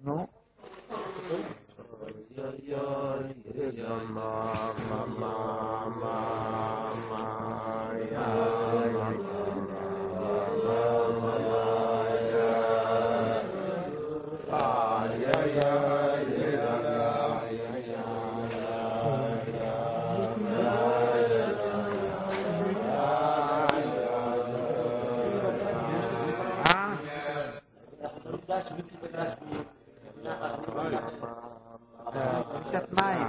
נו. קצת מים.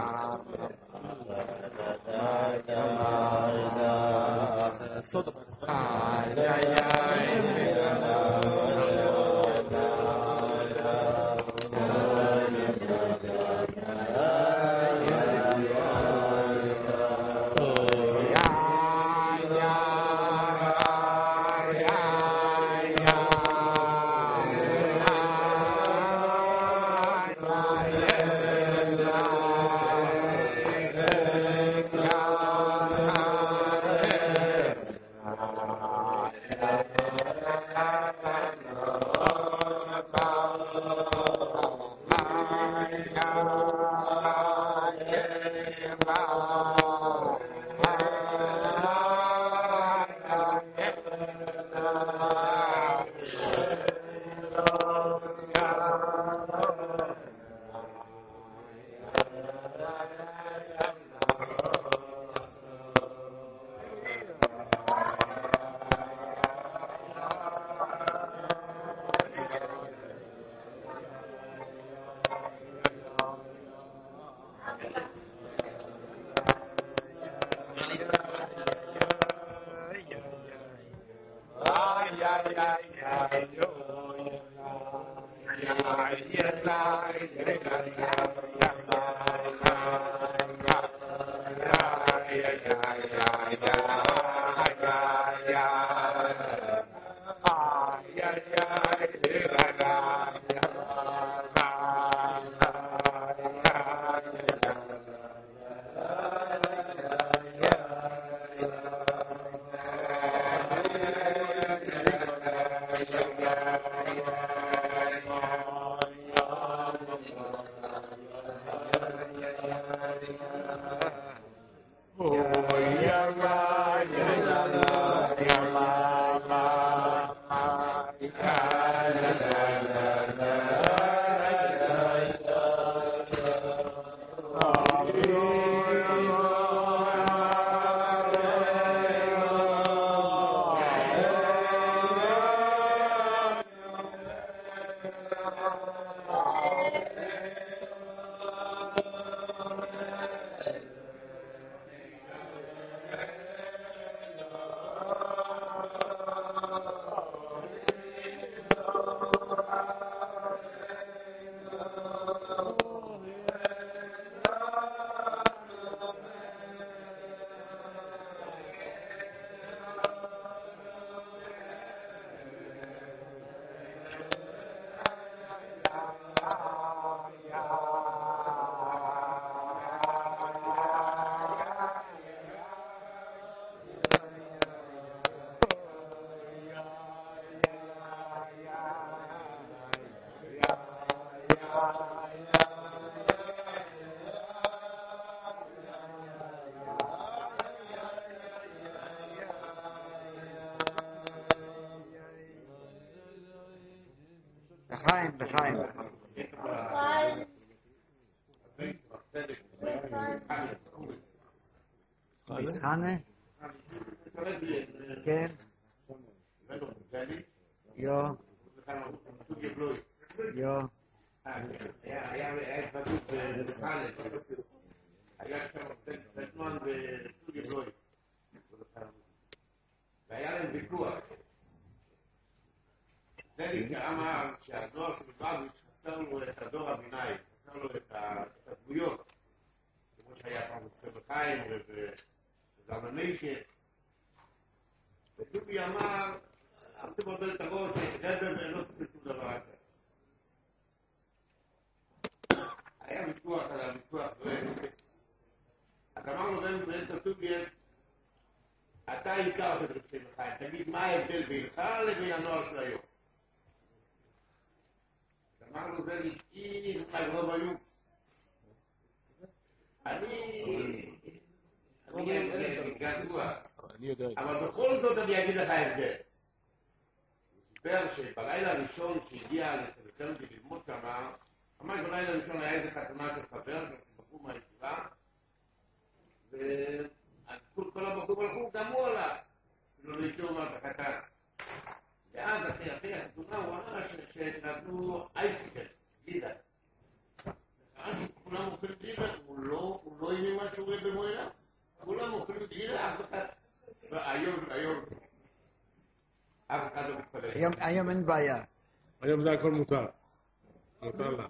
לחיים. מסחנה? כן. יו. יו. היה התבדות במסחנה. היה שם פטמן בסטודיו בלוי. והיה להם ויכוח. זליק אמר שהדור של בבליץ' חסר לו את הדור הביניים, חסר לו את הדמויות, כמו שהיה פעם בחיים ובזלמניישן. וטובי אמר, אל תבלבל את הראש, רבב ולא תפסו דבר אחר. היה ויכוח על הוויכוח, אז אמר לו באמצע טובי, אתה הכרת את רב שם חיים, תגיד מה ההבדל בינך לבין הנוער של היום. אמרנו, זה נתקי, זה לא היו. אני גדוע. אבל בכל זאת אני אגיד לך הבדל. הוא סיפר שבלילה הראשון שהגיע לתלכלתי ללמוד שמה, ממש בלילה הראשון היה איזה חתונה של חבר, בחור מהישיבה, וכל הבחור הלכו, גם הוא הלך, אפילו לא יצאו מהחתן. ואז אחרי החתונה הוא אמר שנתנו אייסיקל, גלידה. אז כולם אוכלים גלידה, הוא לא הבין מה שהוא רואה במו עיניו. כולם אוכלים גלידה, אף אחד. היום אף אחד לא מתפלל. היום אין בעיה. היום זה הכל מותר. מותר לה.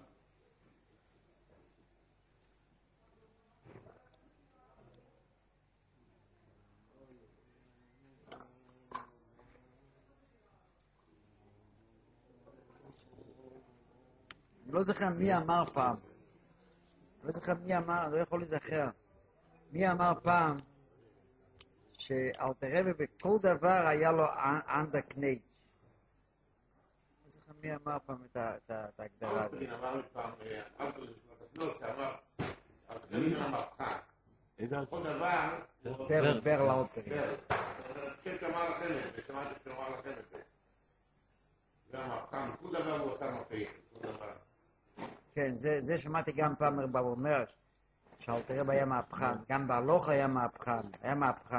אני לא זוכר מי אמר פעם. אני לא זוכר מי אמר, לא יכול לזכר. מי אמר פעם שאלתר רבי בכל דבר היה לו אנדרקנייט. לא זוכר מי אמר פעם את ההגדרה הזאת. אלתרין אמר לי פעם, אלתרין המהפכה. כל דבר... בר לאלתרין. אני חושב שאמר לכם את זה, שמעתי שאמר לכם את זה. זה המהפכה, כל דבר הוא עושה מהפכה, כל דבר. כן, זה שמעתי גם פעם רב אומר, שאלתר רבי היה מהפכן, גם בהלוך היה מהפכן.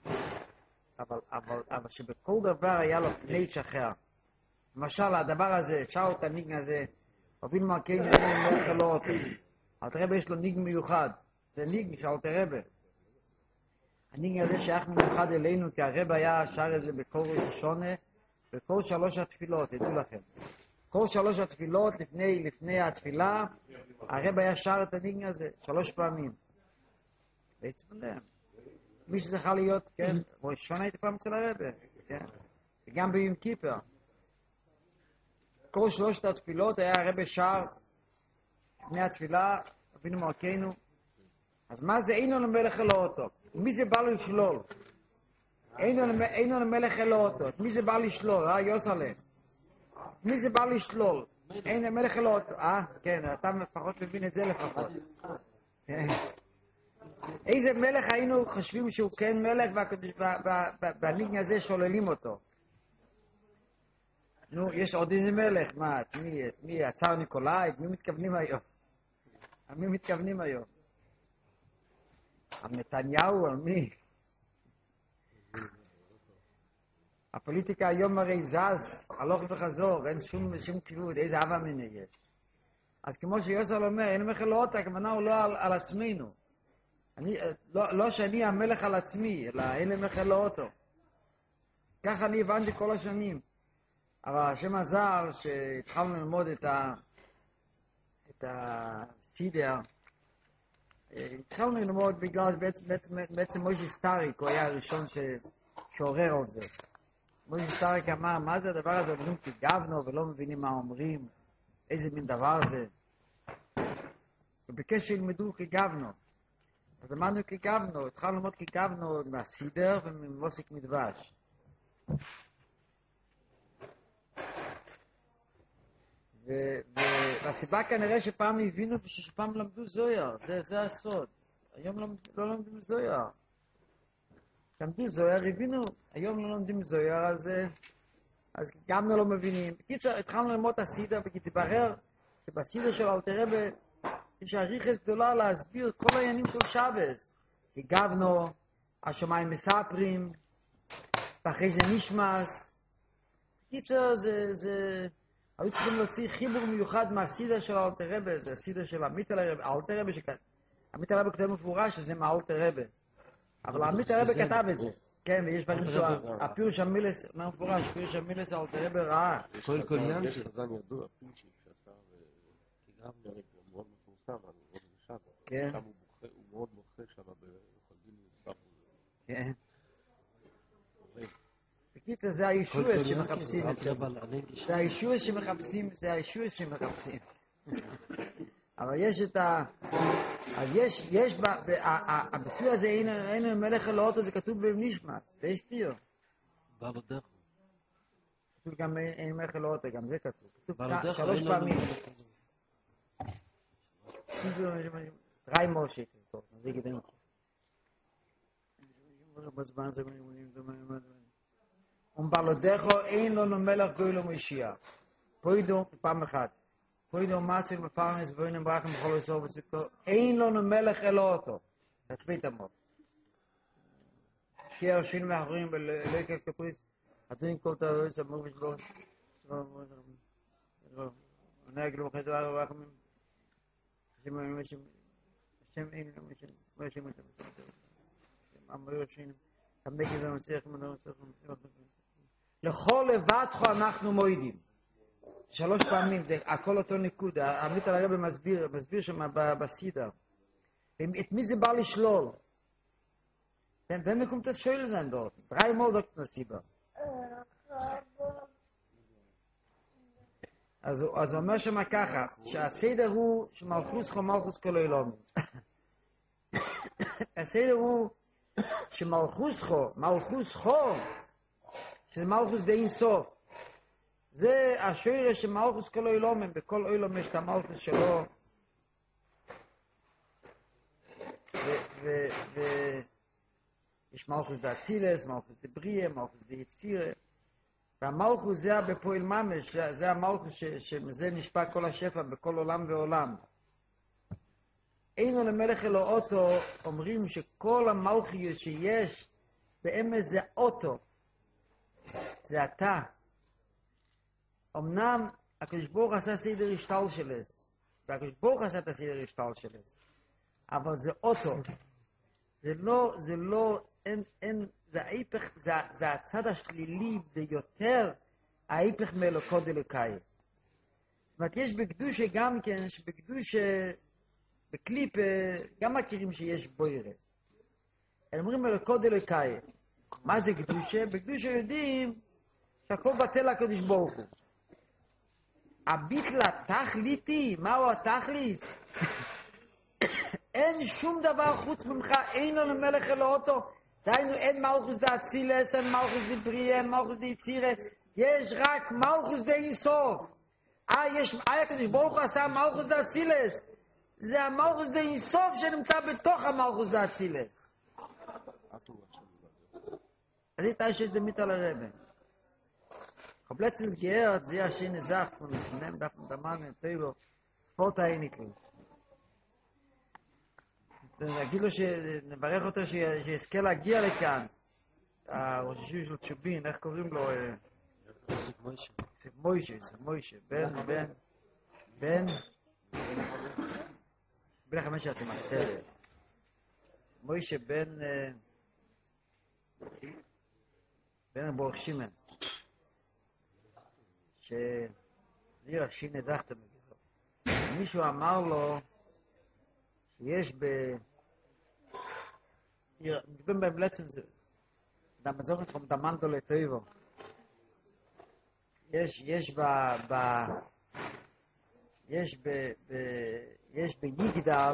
אבל שבכל דבר היה לו קנייץ' אחר. למשל, הדבר הזה, שאול את הניגן הזה, אבינו מלכנו מלך אלוהות. אלתר רבי יש לו ניגן מיוחד. זה ניגן של אלתר רבי. הניגן הזה שייך מיוחד אלינו, כי הרב היה שר את זה בכל ראש השונה, בכל 3 התפילות, ידעו לכם. כל 3 התפילות לפני התפילה, הרב היה שר את הניגן הזה 3 פעמים. והצפלם. מי שזכה להיות, כן, ראשון הייתי פעם אצל הרב, כן. וגם ביום כיפר. כל 3 התפילות היה הרב שר לפני התפילה, אבינו מלכנו. אז מה זה אינו למלך אלוהותו? מי זה בא לשלול? אינו למלך אלוהותו. מי זה בא לשלול? יוסלה. מי זה בא לשלול? אין המלך אלוהותו. כן, אתה פחות מבין את זה לפחות. איזה מלך היינו חושבים שהוא כן מלך והניגן הזה שוללים אותו? נו, יש עוד איזה מלך, מה, מי, הצאר ניקולאי, מי מתכוונים היום? על נתניהו, על מי? הפוליטיקה היום הרי זז, הלוך וחזור, אין שום כיוון, איזה אבא מיני יש. אז כמו שיוסל אומר, אין מלך אלוהות, הכוונה הוא לא על עצמנו. לא שאני המלך על עצמי, אלא אין מלך אלוהותו. ככה אני הבנתי כל השנים. אבל השם עזר שהתחלנו ללמוד את הסידר, התחלנו ללמוד בגלל בעצם מוישה סטאריק, הוא היה הראשון שעורר על זה. מוישה סטאריק אמר, מה זה הדבר הזה? אומרים כגבנו ולא מבינים מה אומרים, איזה מין דבר זה. וביקש שילמדו כגבנו. אז למדנו כגבנו, התחלנו ללמוד כגבנו מהסידר וממוסיק מדבש. והסיבה כנראה שפעם הבינו ושפעם למדו זויר, זה הסוד. היום לא לומדים זויר. למדו זויר, הבינו, היום לא לומדים זויר, אז גם לא מבינים. בקיצר, התחלנו ללמוד את הסידר, וכתברר שבסידר של אלתר רבי יש אריכות גדולה להסביר כל העניינים של שבס. הגבנו, השמיים מספרים, ואחרי זה נשמס. בקיצר, היו צריכים להוציא חיבור מיוחד מהסידר של אלתר רבי, זה הסידר של עמית אלתר רבי, עמית אלתר רבי כתב מפורש שזה מאלתר רבי. אבל עמית אלתר רבי כתב את זה. כן, ויש דברים שהפירוש המילס, מה מפורש, פירוש המילס אלתר רבי ראה. כל עניין יש חזן ידוע, פיצ'י, שעשה כגב נראה, הוא מאוד מפורסם, הוא מאוד נשאר. כן. הוא מאוד מוחה שם בחגים מספר. כן. בקיצור, זה הישוע שמחפשים את זה. זה הישוע שמחפשים. אבל יש את אז יש הביטוי הזה, אין מלך אלוהותו, זה כתוב בנשמת, זה הסתיר. כתוב גם אין מלך אלא אותו, גם זה כתוב. כתוב בעלותך 3 אין פעמים. לנו- Drei Moshe ist es dort, wie gedenkt. Und Balodecho ein lo no melech goylo Mashiach. Poido, פעם אחת. פוידו מצוי מפרנס ואין ברכים בכל הסוף וסוכו. אין לו מלך אלא אותו. תצפית המות. כי הרשים ואחרים בלקר כפריס. הדין כל תאורס המורש בוס. ונהג לו בחד דבר ורחמים. השם אין לו משם. משם את המסורת. אמרו השם. המקי והמסיח מנור מסך ומסיח. לכל לבדך אנחנו מועידים. 3 פעמים, זה הכל אותו ניקוד, עמית הרב מסביר שם בסידר. את מי זה בא לשלול? Wenn kommt das Schöne sein dort? 3 Mal sagt man Siba. אז אומר שם ככה, שהסדר הוא שמלכוס חו מלכוס כל העולם. הסדר הוא שמלכוס חו, שזה מלכוס די אינסוף. זה השורש של מלכוס כל העולם, בכל עולם יש את המלכוס שלו. יש מלכוס דאצילס, מלכוס דבריה, מלכוס דיצירה. והמלכוס זה בפועל ממש, זה המלכוס שמזה נשפע כל השפע בכל עולם ועולם. אינו למלך אלא אותו, אומרים שכל המלכוס שיש באמת זה אותו. זה אתה. אמנם הקדוש ברוך עשה סדר השתל שלס, והקדוש ברוך עשה את הסדר השתל שלס, אבל זה אותו. זה לא, זה ההיפך, זה הצד השלילי ביותר, ההיפך מאלוקות אלוקאי. זאת אומרת, יש בקדושה גם כן, שבקדושה, בקליפ, גם מכירים שיש בוירה. הם אומרים אלוקות אלוקאי. מה זה קדושה? בקדושה יודעים שהכל בטל הקדוש ברוך הוא. הביטל התכליתי, מהו התכליס? אין שום דבר חוץ ממך, אין לו למלך אלא אותו. דהיינו, אין מלכוס דאצילס, אין מלכוס דבריה, אין מלכוס דיצירה. יש רק מלכוס די אינסוף. הקדוש ברוך הוא עשה מלכוס דאצילס. זה המלכוס די אינסוף שנמצא בתוך המלכוס דאצילס. אז איתה שיש דמית על הרבה. Ich habe letztens gehört, sehr schöne Sache von dem Mann in Teubo, Vorta Einitl. נגיד לו שנברך אותו שיזכה להגיע לכאן, ראש השיעור של צ'ובין, איך קוראים לו? מוישה, בן 5 עצמך, בסדר. מוישה בן ברוך שמעון. שנראה שינה דחת מגזר. מישהו אמר לו שיש מדברים בהם לצם זה, דמזורת חום דמנדו לטויבו. יש ביגדל,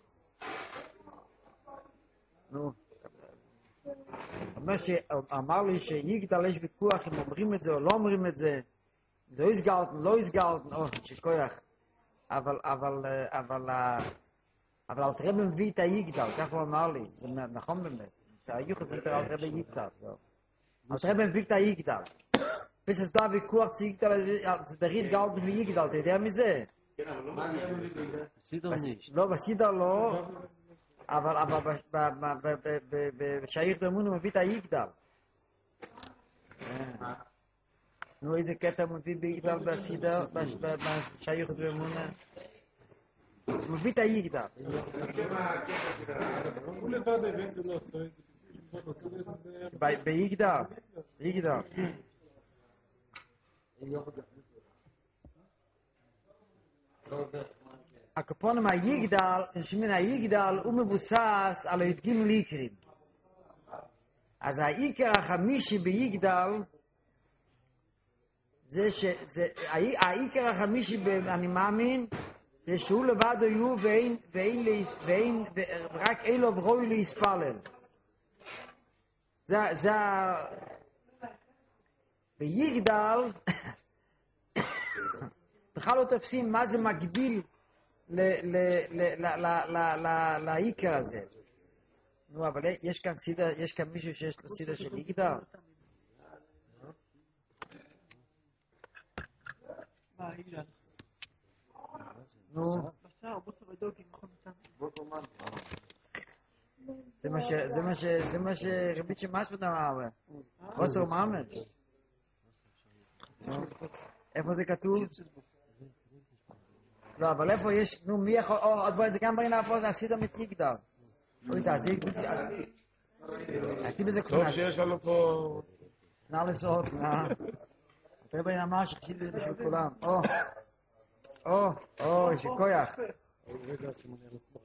אמר לי שיגדל יש ויכוח אם אומרים את זה או לא אומרים את זה. זה לא הסגלתן, שכוח. אבל אלתרעב מביא את היגדל, כך הוא אמר לי. זה נכון באמת. שהיוחד מביא את אלתרעב יגדל. אלתרעב מביא את היגדל. bis es da ויכוח zu יגדל, זה דרית גלתן ויגדל, אתה יודע מזה? לא, בסידר לא. אבל בשייך באמון הוא מביא את היגדל. נו, איזה קטע מביא ביגדל בסידר, בשייך באמון? מביא את היגדל. ביגדל. הקופונים היגדל, שמן היגדל הוא מבוסס על ההדגים ליקרים. אז העיקר החמישי ביגדל זה העיקר החמישי, אני מאמין, זה שהוא לבד יהיו ואין רק אלו ברוי להספלל. ביגדל, בכלל לא תופסים מה זה מקביל לעיקר הזה. נו, אבל יש כאן מישהו שיש לו סידר של יגדל? נו. זה מה שרבי שמשפט אמר. בוסר ממש. איפה זה כתוב? לא, אבל איפה יש, נו, מי יכול, עוד בואי, זה גם בעינה פה, זה הסידר מתיגדל. אוי, זה הייתי בזה כנס. טוב שיש לנו פה... נא לסעות, נא. תראה בעינה אמר שחשיב את זה בשביל כולם. יש כויח. רגע, שימו לב פה.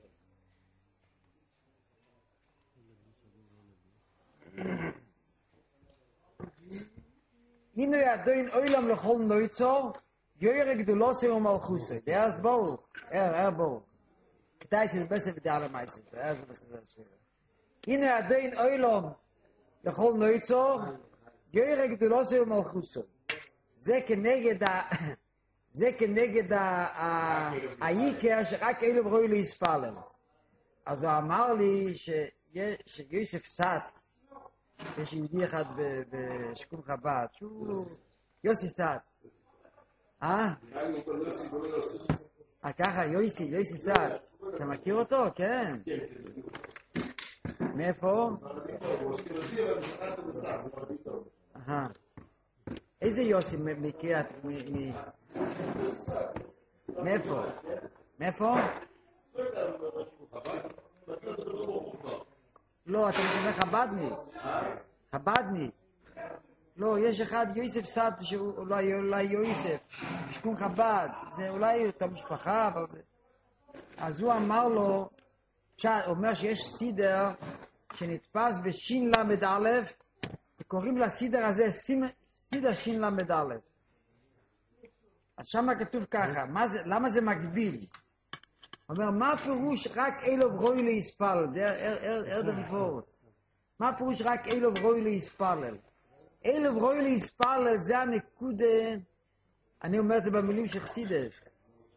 הנה ידוין אוילם לכל נויצור, יויר גדולוסי ומלכוסי. דאס ברוך, ברוך. כדאי שזה בסדר ודעה למייסים, זה בסדר הסבירה. הנה ידוין אוילם לכל נויצור, יויר גדולוסי ומלכוסי. זה כנגד העיקר שרק אלו ברוי להספלל. אז הוא אמר לי שיוסף סאט, יש יהודי אחד בשכון חב"ד, שהוא יוסי סאט. ככה, יוסי סאט. אתה מכיר אותו? כן. מאיפה? איזה יוסי מקריאת? מאיפה? לא, אתה מדבר חב"דניק. לא, יש אחד יוסף סאט שהוא אולי יוסף, שכון חב"ד, זה אולי אותה משפחה, אבל זה... אז הוא אמר לו, הוא אומר שיש סידר שנתפס בשין למד א', וקוראים לסידר הזה סידר שין למד א'. אז שמה כתוב ככה, למה זה מקביל? הוא אומר, מה פירוש רק אלוב רוי להספלל? מה פירוש רק אלוב רוי להספלל? אלוב רוי להספלל זה הנקודה, אני אומר את זה במילים של חסידס,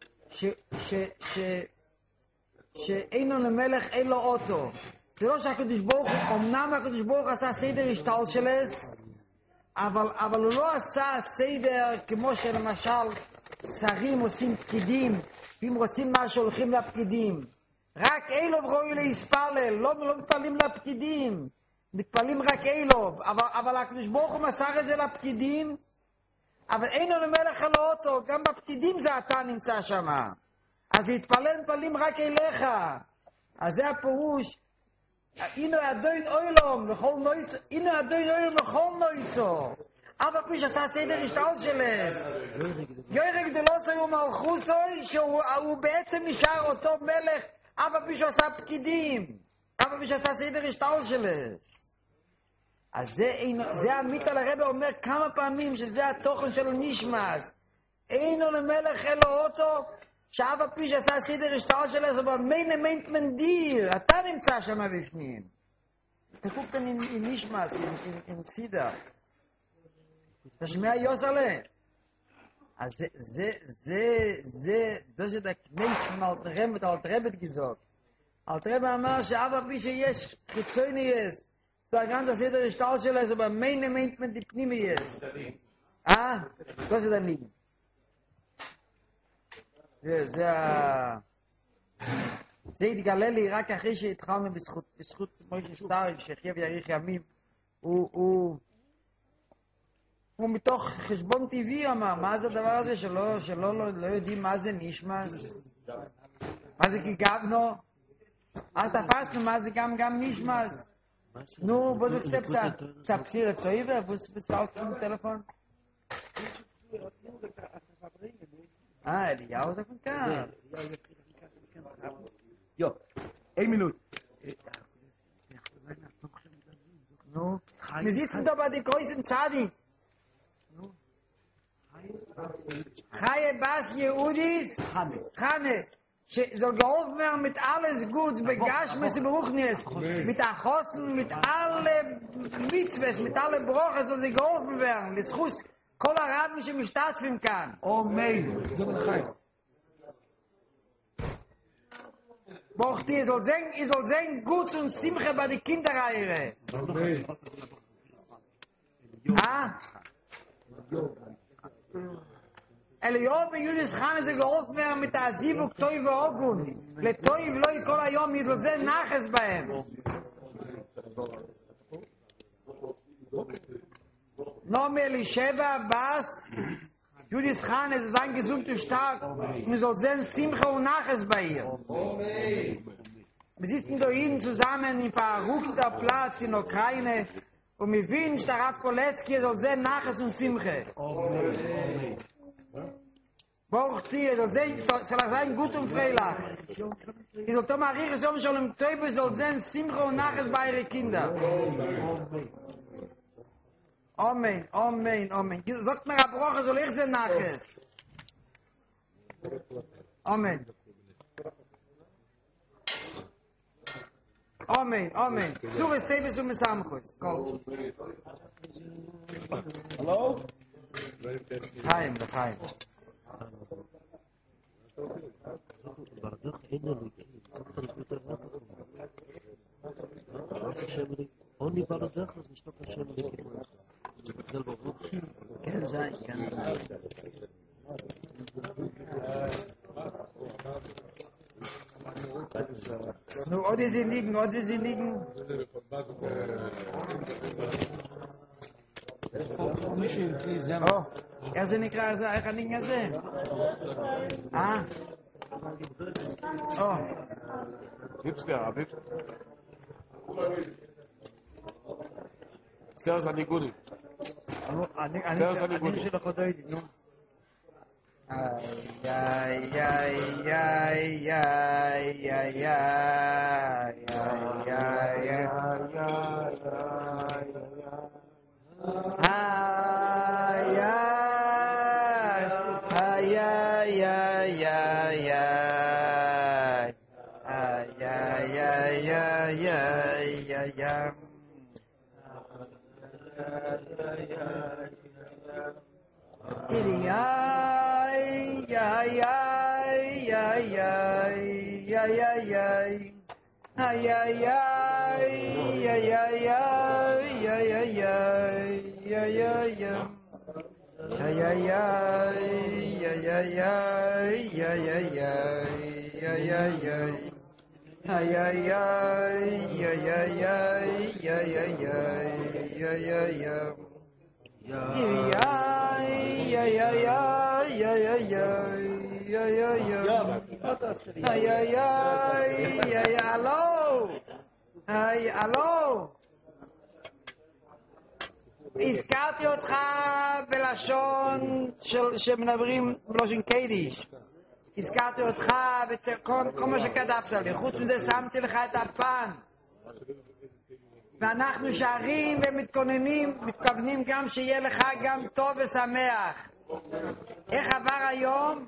שאינו למלך אין לו אוטו. זה לא שהקדוש ברוך הוא, אמנם הקדוש ברוך הוא עשה סדר השתל שלס, אבל הוא לא עשה סדר כמו שלמשל שרים עושים פקידים, ואם רוצים משהו הולכים לפקידים. רק אילוב ראוי להספלל, לא מתפללים לפקידים, מתפללים רק אילוב, אבל הקדוש ברוך הוא מסר את זה לפקידים, אבל אינו למלך אלו אותו, גם בפקידים זה אתה נמצא שם. אז מתפללים רק אליך. אז זה הפירוש, אינו אדוין אוילום לכל נויצו. אבל פי שעשה סדר השתל שלס. יוירק דלוסוי ומלכוסוי, שהוא בעצם נשאר אותו מלך, אבל פי שעשה פקידים. אבל פי שעשה סדר השתל שלס. אז זה עמית על הרב אומר כמה פעמים שזה התוכן של נשמס. אינו למלך אלו אותו, שאב הפי שעשה סדר השתל שלס, אבל מיינט מנדיר, אתה נמצא שם בפנים. תקעו כאן עם נשמס, עם סידר. תשמע יוסלה. אז זה דושת הקנש מאלתרמת, אלתרמת גזוק. אלתרמת אמר שאב הפי שיש חיצוני יש, so a ganze Seder Stahl שלו, so bei meinem meint man die Pnimi ist. Das ist nicht. זה התגלה לי רק אחרי שהתחלנו בזכות מוישה סטאריק, שחיה ויאריך ימים. הוא מתוך חשבון טבעי אמר, מה זה הדבר הזה שלא יודעים מה זה נשמס? מה זה גיגבנו? אז תפסנו מה זה גם נשמס. Nu, wo ist der Psire Zeuwe? Wo ist auch im Telefon? Eliyahu sagt von Kaff. Jo, 1 Minute. Nu, wir sitzen da bei den größten Zadik. Chaye Bas Yehudis, Chane. soll geholfen werden mit alles Guts, Begashmes und Beruchnis, mit Achossen, mit alle Mitzwes, mit alle Broche soll sie geholfen werden. Das Schuss, kol Arab mich im Stattfinden kann. Amen. Bocht ihr soll sehen Guts und Simche bei den Kinderreihe. Ah? Eliyahu ben Yudis Khan ze geholfen werden mit der Asivuk Toiv Ogun. Le Toiv loi kol hayom yid ze naches beim. No mehr Elisheva Bas Yudis Khan ist ein gesund und stark. Wir soll sehen Simcha und naches bei ihr. Wir sitzen da hinten zusammen in verrückter Platz in Ukraine und wir wünschen der Rav Kolecki soll sehen naches und Simcha. Braucht ihr, soll sein gut und freilich. Ihr sollt mal riechen, so schon im Teufel soll sein Simcha und Naches bei ihren Kindern. Amen, Amen, Amen. Sagt mir, Abroche soll ich sein Naches. Amen. Amen, Amen. Suche es Teufel zu mir zusammenkommen. Gold. Hallo? Chaim, Chaim. Only Baradach is not a shame. Kann sein, kann sein. Nu, oder sie liegen, oder sie liegen. Oh, er nicht klar, er kann nicht mehr sehen. Ah. Oh. Gibt's der Abid? Servus an die Gudi. אני של החודאית, נו. איי, איי, איי, איי, איי, איי, הלו, הזכרתי אותך בלשון שמדברים בלשון קיידיש, הזכרתי אותך וכל מה שכתבת לי, חוץ מזה שמתי לך את הפן, ואנחנו שרים ומתכוונים גם שיהיה לך גם טוב ושמח. איך עבר היום?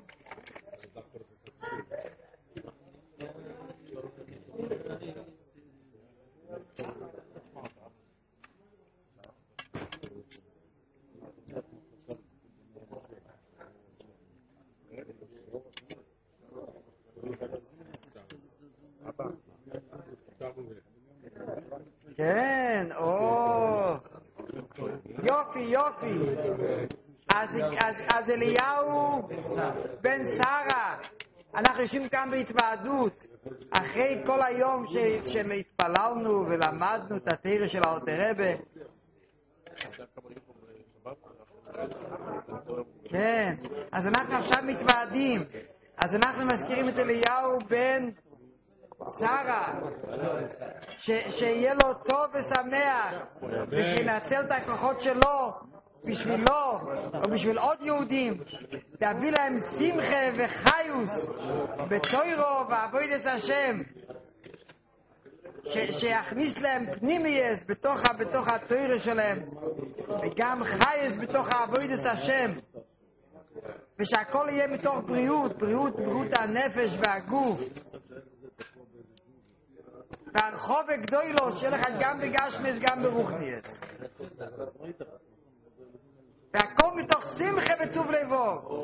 כן, יופי, יופי. אז אליהו בן שרה, אנחנו יושבים כאן בהתוועדות, אחרי כל היום שהתפללנו ולמדנו את התורה של האלטר רבי. כן, אז אנחנו עכשיו מתוועדים, אז אנחנו מזכירים את אליהו בן שרה, שיהיה לו טוב ושמח, ושינצל את הכוחות שלו בשבילו, או בשביל עוד יהודים, להביא להם שמחה וחיוס בתוירו ועבודת השם, שיכניס להם פנימייס בתוך התוירו שלהם, וגם חייס בתוך עבודת השם. ושהכל יהיה מתוך בריאות הנפש והגוף. והרחוב וגדולו, שיהיה לך גם בגשמס גם ברוחניאס. והכל מתוך שמחה וטוב לבוב.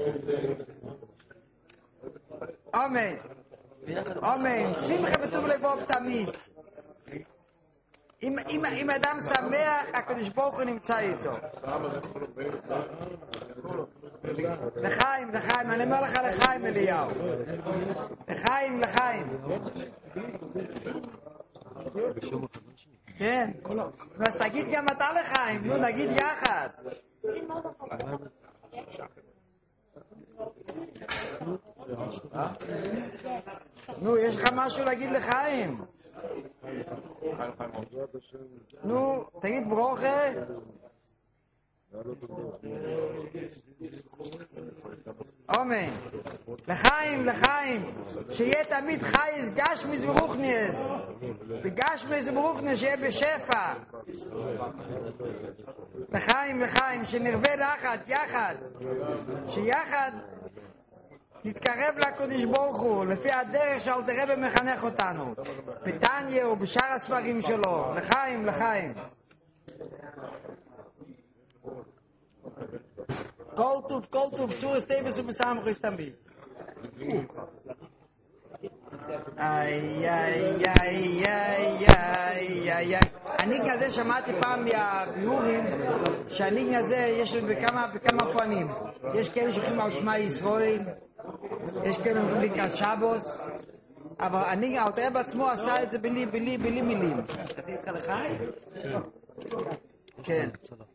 אמן. אמן. שמחה וטוב לבוב תמיד. אם אדם שמח, הקדוש ברוך הוא נמצא איתו. לחיים, אני אומר לך לחיים אליהו. לחיים. כן. אז תגיד גם אתה לחיים, נו נגיד יחד. נו, יש לך משהו להגיד לחיים? נו, תגיד ברוכה. אמן. לחיים, שיהיה תמיד חייס, גשמיס ורוחניאס. וגשמיס ורוחניאס שיהיה בשפע. לחיים, שנרווה יחד. שיחד נתקרב לקדוש ברוך הוא, לפי הדרך שאלתר רבי מחנך אותנו. בתניא ובשאר הספרים שלו. לחיים. כל טוב, צורס טייבס ובסמכוס תמיד. הניגן הזה שמעתי פעם מהביאורים, שהניגן הזה יש בכמה פנים. יש כאלה שוכרים על שמע ישראל, יש כאלה שוכרים לקראת שבוס, אבל האלתר רבי בעצמו עשה את זה בלי מילים. תביא איתך לחיים? כן.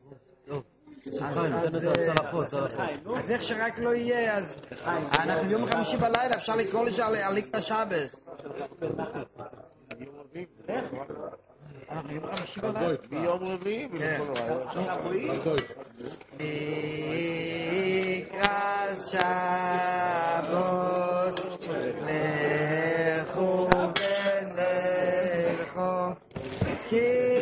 אז איך שרק לא יהיה, אז אנחנו ביום חמישי בלילה, אפשר לקרוא לזה על ליקטה שבס. אנחנו ביום חמישי בלילה. ביום רביעי? ליקטה שבס לכו ונלכו כי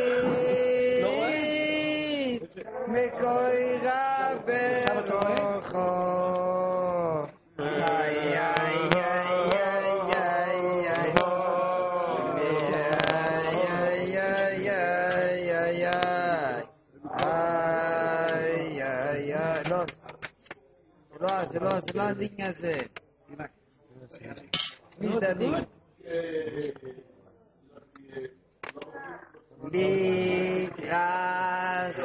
מקוי רב ברוחו זה לא הדין הזה. מזדנים. לקראת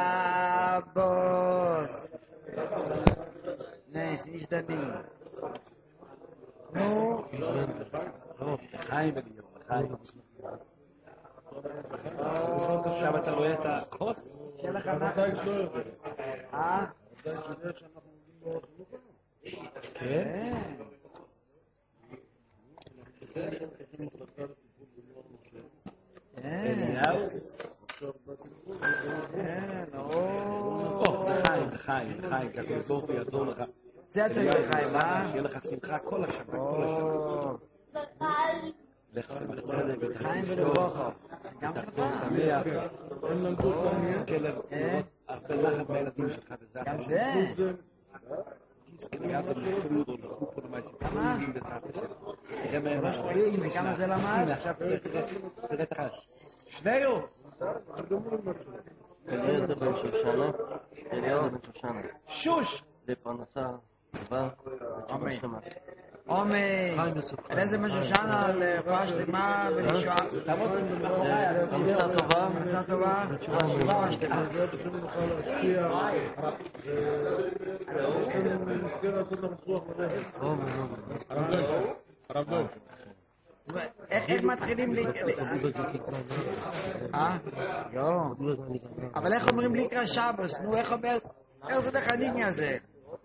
שבוס. נס, נשדנים. נו. לחיים בליום, לחיים. עכשיו אתה רואה את הכוס? שיהיה לך נחת. כן? לחיים, ככה ברוך הוא יעזור לך. זה צריך לחיים, שיהיה לך שמחה כל השבת, חיים ולברוכו. גם שמח. תזכה לראות הרבה לחץ מהילדים שלך. גם זה. כמה זה למד? עכשיו תראה את החיים. שנינו! כנראה זה בן שושנה, שוש! לפרנסה טובה. אמן. על איזה משושנה לרפואה שלמה ולישועה. פרנסה טובה. פרנסה טובה. רפואה שלמה. איך מתחילים אבל איך אומרים לקראת שבוס? נו, איך זה לחניני הזה?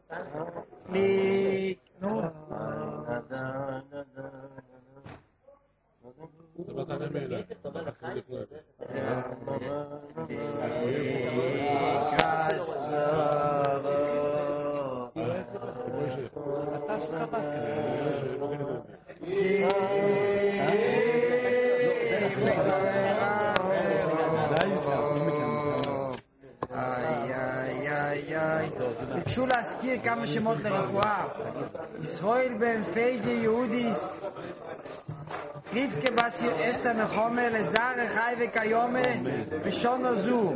נו. ביקשו נזכיר כמה שמות לרפואה. ישראל בן פייג'י יהודיס, רבקה בס אסתר נחומה, לזר חי וקיומה, בשונו זו.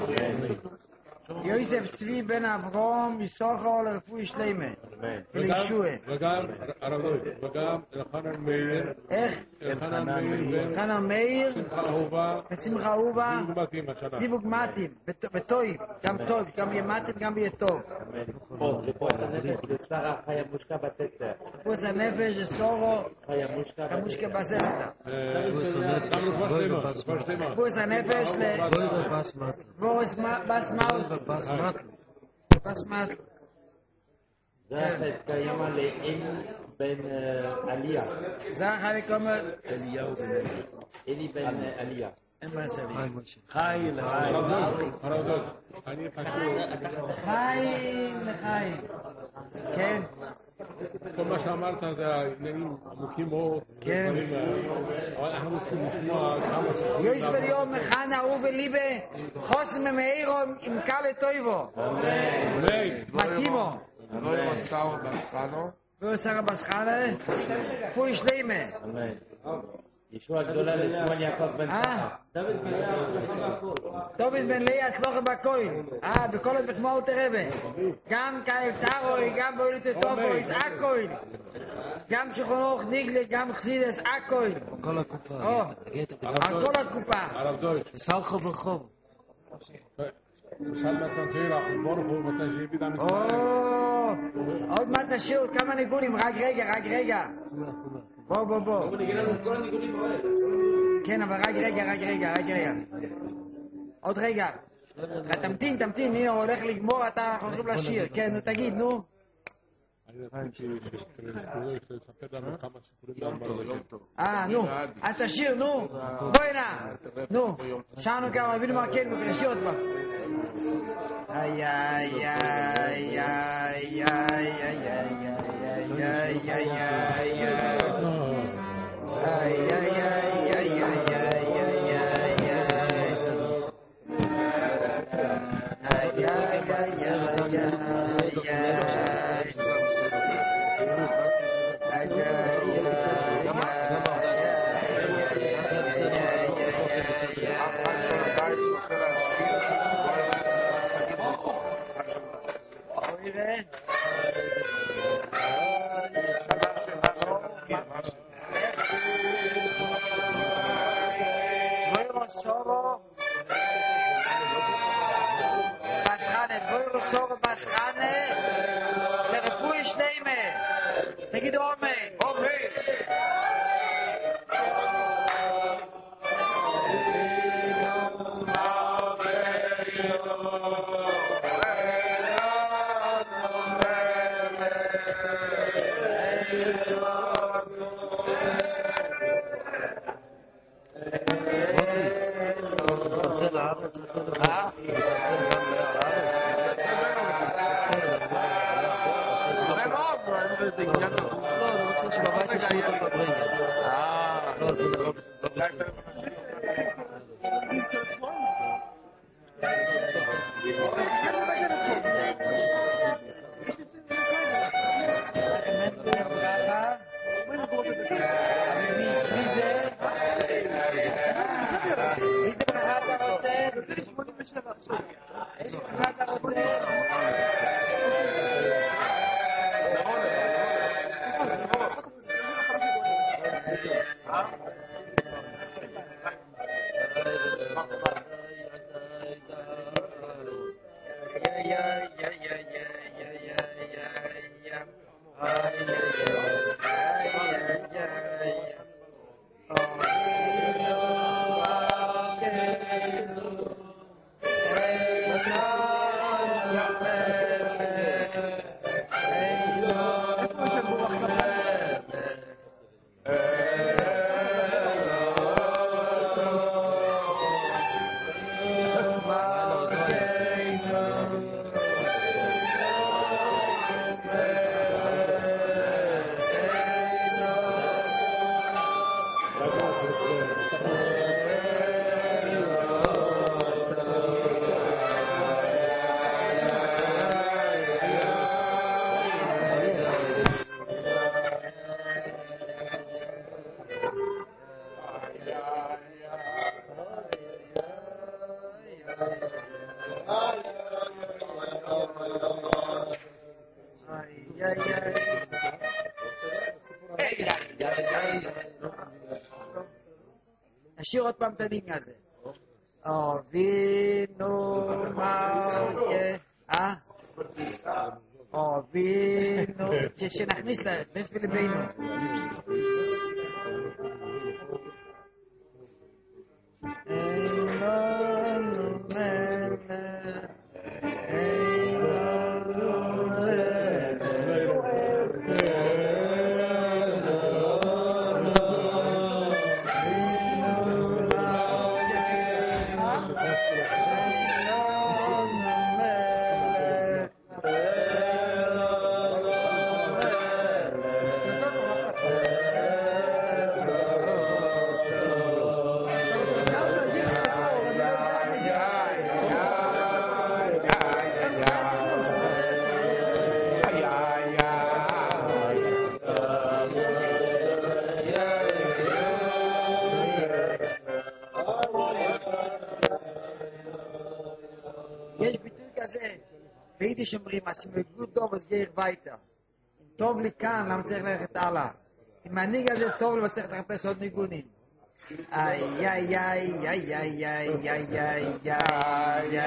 יוסף צבי בן אברהם, יששכר לרפואי שלמה. ולישועה. וגם הרב לוי, וגם אלחנן מאיר. איך? אלחנן מאיר. שמחה אהובה. ושמחה אהובה. סיווג מתאים השנה. סיווג מתאים. וטויב. גם טוב. גם יהיה מתאים, גם יהיה טוב. רפואת הנפש לשרה חיה מושקע בתסתר. רפואת הנפש לסורו. חיה מושקע בססטר. גם רפואה שלמה. רפואת הנפש לבורס בסמאל. בסמאל. זה החד קיימה לאלי בן עליה. זה החד קיימה אלי בן עליה. אין מה לעשות. חי לחי. הרב דוד, אני חשוב. לחיים. כן. כל מה שאמרת זה העניינים עמוקים מאוד. כן. אבל אנחנו רוצים לשמוע כמה סיפורים. יויש בליום מחן אהוב וליבה, חוסם ממאירו עם קל לטויבו. מתאימו. ואוסר בסחנה, פוי שלמה. ישוע גדולה לשמואל יעקב בן צחק. דוד בן ליה הצלוחה בקוין. בכל עוד בכמול תרבה. גם קייל טרוי, גם בוליטו טובו, יש אקוין. גם שכונוך ניגלה, גם חסידס אקוין. כל הקופה. על כל הקופה. הרב דויץ'. סלחו ברחוב. שאלת תנתירה, ברוך הוא מתי שהביד עם ישראל. עוד מעט נשאיר עוד כמה ניגונים, רק רגע. בוא. כן, אבל רק רגע. עוד רגע. תמתין, הנה הוא הולך לגמור, אנחנו הולכים לשיר. כן, נו תגיד, נו. אני רציתי לספר לנו כמה סיפורים. נו, אז תשיר, נו. בואי נא. נו, שרנו כמה, אבינו מרקנו, תשיר עוד פעם. לרפואי שלמה. תגידו אמן. נשאיר עוד פעם את הדין הזה. אבינו מלכה, אבינו, שנכניס בלבנו. ביידיש אומרים, עשינו גוד טוב, אז גאיר ביתה. אם טוב לי כאן, למה צריך ללכת הלאה? אם הניג הזה טוב לי, צריך לחפש עוד ניגונים. איי, איי, איי, איי, איי, איי, איי, איי,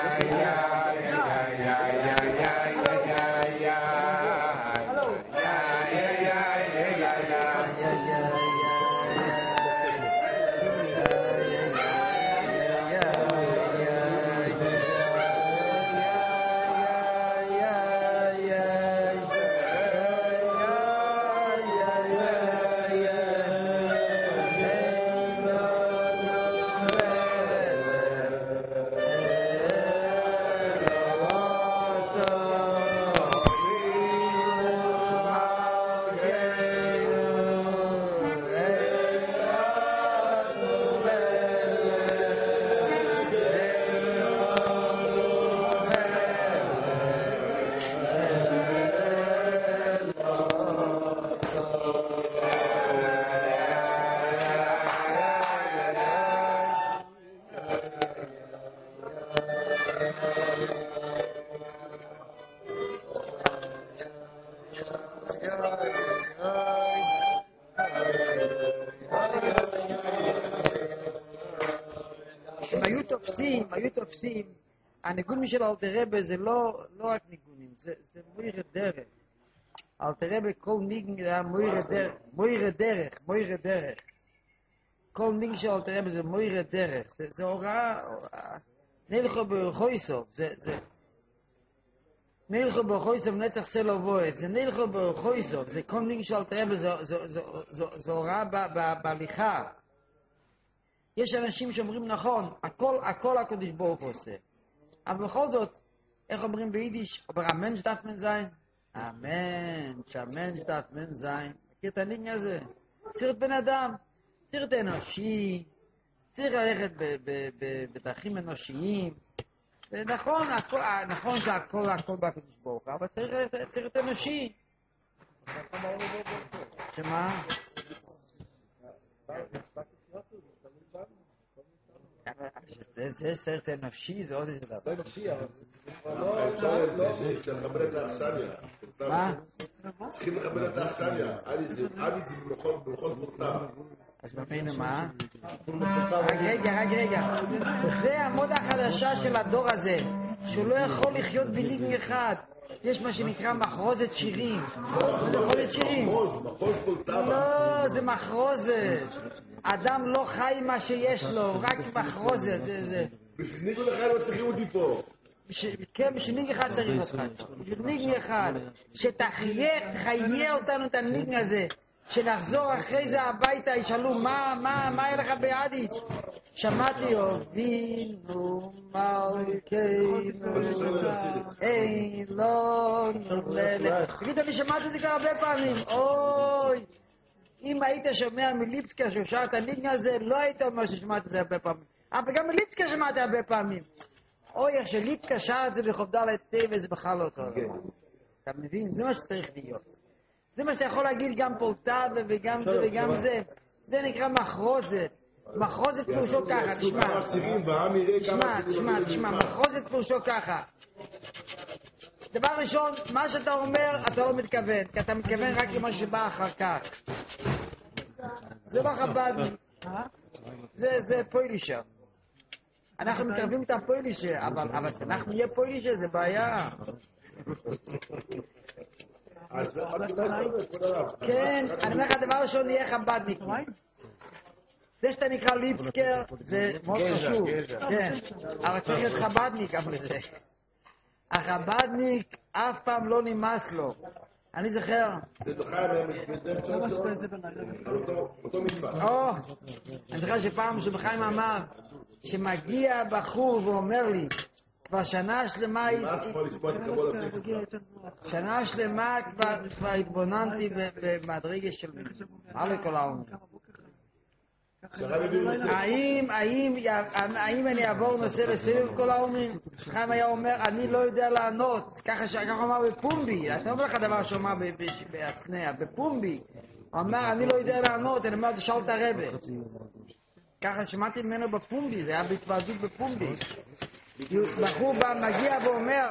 היו תופסים, הניגונים של אלתר רבי זה לא רק ניגונים, זה מוירה דרך. אלתר רבי כל ניגון היה מוירה דרך. כל ניגון של אלתר רבי זה מוירה דרך. זה הוראה, נלכו ברחויסוב, נלכו ברחויסוב נצח סלו בועט, זה נלכו ברחויסוב, זה כל ניגון של אלתר רבי, זה הוראה בהליכה. יש אנשים שאומרים נכון, הכל הקדוש ברוך הוא עושה. אבל בכל זאת, איך אומרים ביידיש? אבל המנש דף מן זין? שהמנש דף מן זין. מכיר את הניגון הזה? צריך בן אדם, צריך אנושי, צריך ללכת בדרכים אנושיים. נכון שהכל בקדוש ברוך הוא, אבל צריך את אנושי. שמה? זה סרט אנושי, זה עוד איזה דבר. צריך לחבר את האכסניה. מה? צריכים לחבר את האכסניה. אבי זה ברוחות מוכתר. אז במינו מה? רגע. זה המודה החדשה של הדור הזה, שהוא לא יכול לחיות בניגון אחד. יש מה שנקרא מחרוזת שירים. זה יכול להיות שירים. מחרוז כל טבע. לא, זה מחרוזת. אדם לא חי מה שיש לו, רק מחרוזת. בשביל ניגון אחד לא צריכים אותי פה. כן, בשביל ניגון אחד צריכים אותך. בשביל ניגון אחד. שתחיה אותנו את הניגון הזה. שנחזור אחרי זה הביתה, ישאלו מה היה לך בידיץ'? שמעתי אבינו מלכנו אלוהינו מלך. תגיד, אני שמעתי את זה כבר הרבה פעמים. אוי, אם היית שומע מליפסקה שאפשר את הניגון הזה, לא היית אומר ששמעתי את זה הרבה פעמים. אבל גם מליפסקה שמעתי הרבה פעמים. אוי, איך שליפסקה שר את זה בחובדה לטי וזה בכלל לא אותו. אתה מבין? זה מה שצריך להיות. זה מה שאתה יכול להגיד גם פולטה וגם זה וגם זה. זה נקרא מחרוזת. מחרוזת פרושו ככה, תשמע, מחרוזת פרושו ככה. דבר ראשון, מה שאתה אומר, אתה לא מתכוון, כי אתה מתכוון רק למה שבא אחר כך. זה לא חב"דניק. זה פוילישר. אנחנו מתקרבים את הפוילישר, אבל כשאנחנו נהיה פוילישר זה בעיה. כן, אני אומר לך, דבר ראשון נהיה חב"דניק. זה שאתה נקרא ליפסקר זה מאוד חשוב. כן, אבל צריך להיות חב"דניק גם לזה. החב"דניק אף פעם לא נמאס לו. אני זוכר. אותו משפט. אני זוכר שפעם שבחיים אמר שמגיע בחור ואומר לי כבר שנה שלמה שנה שלמה כבר התבוננתי במדרגה של מעלה כל העולם. האם אני אעבור נושא לסבב כל העולמים? חיים היה אומר, אני לא יודע לענות. ככה אמר בפומבי. אני אומר לך דבר שאומר בהצנע, בפומבי. הוא אמר, אני לא יודע לענות. אני אומר, תשאל את הרבי. ככה שמעתי ממנו בפומבי, זה היה בהתוועדות בפומבי. בחור בא, מגיע ואומר,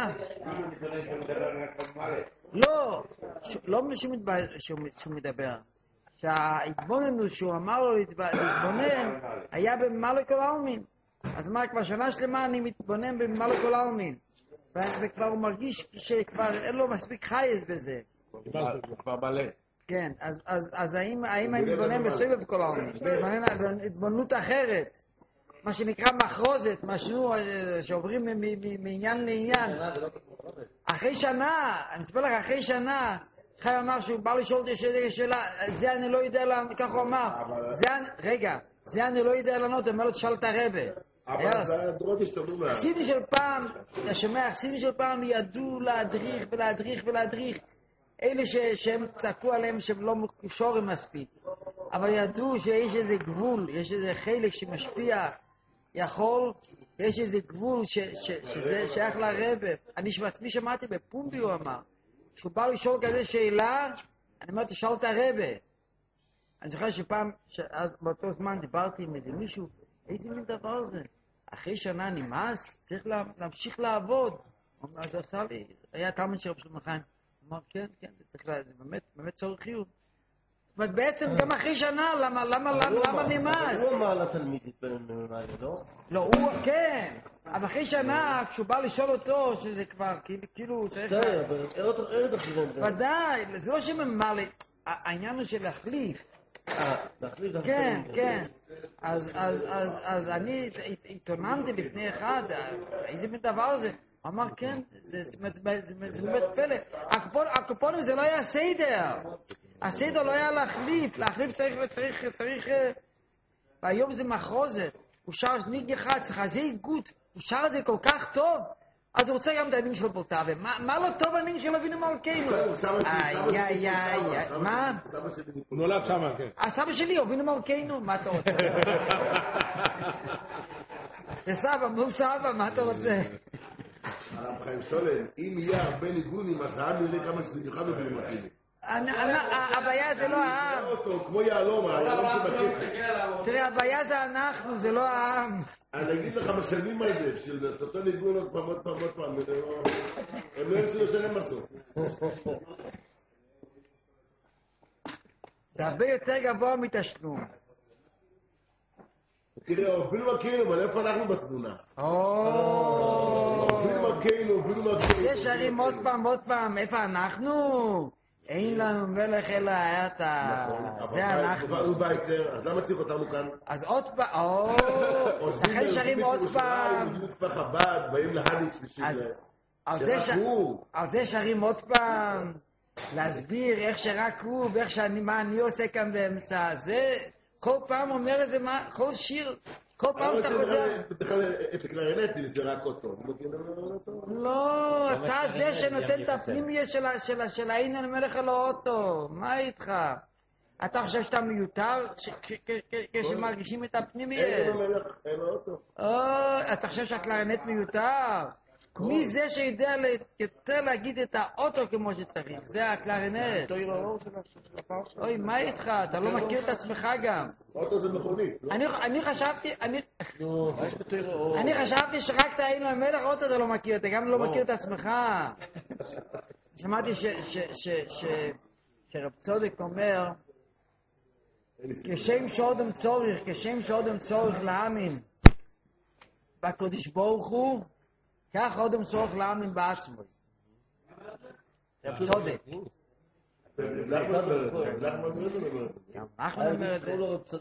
לא שהוא מדבר. שההתבוננות שהוא אמר לו להתבונן היה במעלה כל העולמים. אז מה, כבר שנה שלמה אני מתבונן במעלה כל העולמים, וכבר הוא מרגיש שכבר אין לו מספיק חייס בזה. כבר מלא. כן, אז האם אני מתבונן בסבב כל העולמים, בהתבוננות אחרת, מה שנקרא מחרוזת, משהו שעוברים מעניין לעניין. אחרי שנה, אני אספר לך, אחרי שנה חיים אמר שהוא בא לשאול אותי שאלה, זה אני לא יודע לענות, כך הוא אמר, זה אני לא יודע לענות, הוא אומר לו תשאל את הרבי. אבל זה הדורות השתנו מה. חסידים של פעם, אתה שומע, חסידים של פעם ידעו להדריך ולהדריך ולהדריך, אלה שהם צעקו עליהם שהם לא מקושורים מספיק, אבל ידעו שיש איזה גבול, יש איזה חלק שמשפיע, יכול, יש איזה גבול שזה שייך לרבי. אני בעצמי שמעתי בפומבי, הוא אמר, כשהוא בא לשאול כזה שאלה, אני אומר, תשאל את הרבי. אני זוכר שפעם, אז באותו זמן דיברתי עם איזה מישהו, איזה מין דבר זה? אחרי שנה נמאס, צריך להמשיך לעבוד. הוא אומר, זה עשה לי, היה תלמיד של רבי שלמה חיים. הוא אמר, כן, זה באמת צורכיות. זאת אומרת, בעצם גם אחרי שנה, למה נמאס? הוא אמר לתלמיד להתפלל ממנו, לא? לא, הוא, כן. אבל אחרי שנה, כשהוא בא לשאול אותו, שזה כבר, כאילו, צריך... די, אבל ארד אחריהם. ודאי, זה לא שממלא, העניין הוא של להחליף. להחליף. כן. אז אני התעוננתי לפני אחד, איזה מין דבר זה? הוא אמר, כן, זה באמת פלא. הקופונים זה לא היה סדר. הסדר לא היה להחליף צריך, והיום זה מחרוזת. הוא שר ניג אחד, זה איגוד, הוא שר את זה כל כך טוב, אז הוא רוצה גם את העניין של פולטאבה. מה לא טוב העניין של אבינו מלכנו? מה? הוא נולד שמה, כן. הסבא שלי, אבינו מלכנו, מה אתה רוצה? זה סבא, מול סבא, מה אתה רוצה? הרב חיים סולן, אם יהיה הרבה ניגונים, אז העם יראה כמה שזה מיוחד אבינו מלכנו. הבעיה זה לא העם. כמו יעלום, היעלום שבקטע. תראה, הבעיה זה אנחנו, זה לא העם. אני אגיד לך, משלמים על זה, בשביל אותו ניגון עוד פעם. הם לא ירצו לשלם בסוף. זה הרבה יותר גבוה מתשלום. תראה, אפילו מלכנו, אבל איפה אנחנו בתמונה? אפילו מלכנו. יש שרים עוד פעם, איפה אנחנו? אין לנו מלך אלא אתה, זה אנחנו. הוא בא יותר, אז למה צריך אותנו כאן? אז עוד פעם, לכן שרים עוד פעם. עוזבים את פח הבד, באים להדיץ בשביל על זה שרים עוד פעם, להסביר איך שרק הוא, ואיך מה אני עושה כאן באמצע. זה כל פעם אומר איזה מה, כל שיר, כל פעם אתה חוזר. בכלל את הקלרינטים זה רק אותו. לא, אתה זה שנותן את הפנימיה של העניין מלך על האוטו. מה איתך? אתה חושב שאתה מיותר כשמרגישים את הפנימיה? אין לו אוטו. אתה חושב שהקלרינט מיותר? מי זה שיודע יותר להגיד את האוטו כמו שצריך? זה הקלרינט. אוי, מה איתך? אתה לא מכיר את עצמך גם. אוטו זה מכונית. אני חשבתי שרק טעינו המלך אוטו אתה לא מכיר, אתה גם לא מכיר את עצמך. שמעתי שרב צודק אומר, כשם שעודם צורך להאמין בקודש ברוך הוא, כך עודם צורך להאמין בעצמו. רב צודק. נחמן אומר את זה. גם נחמן אומר את זה.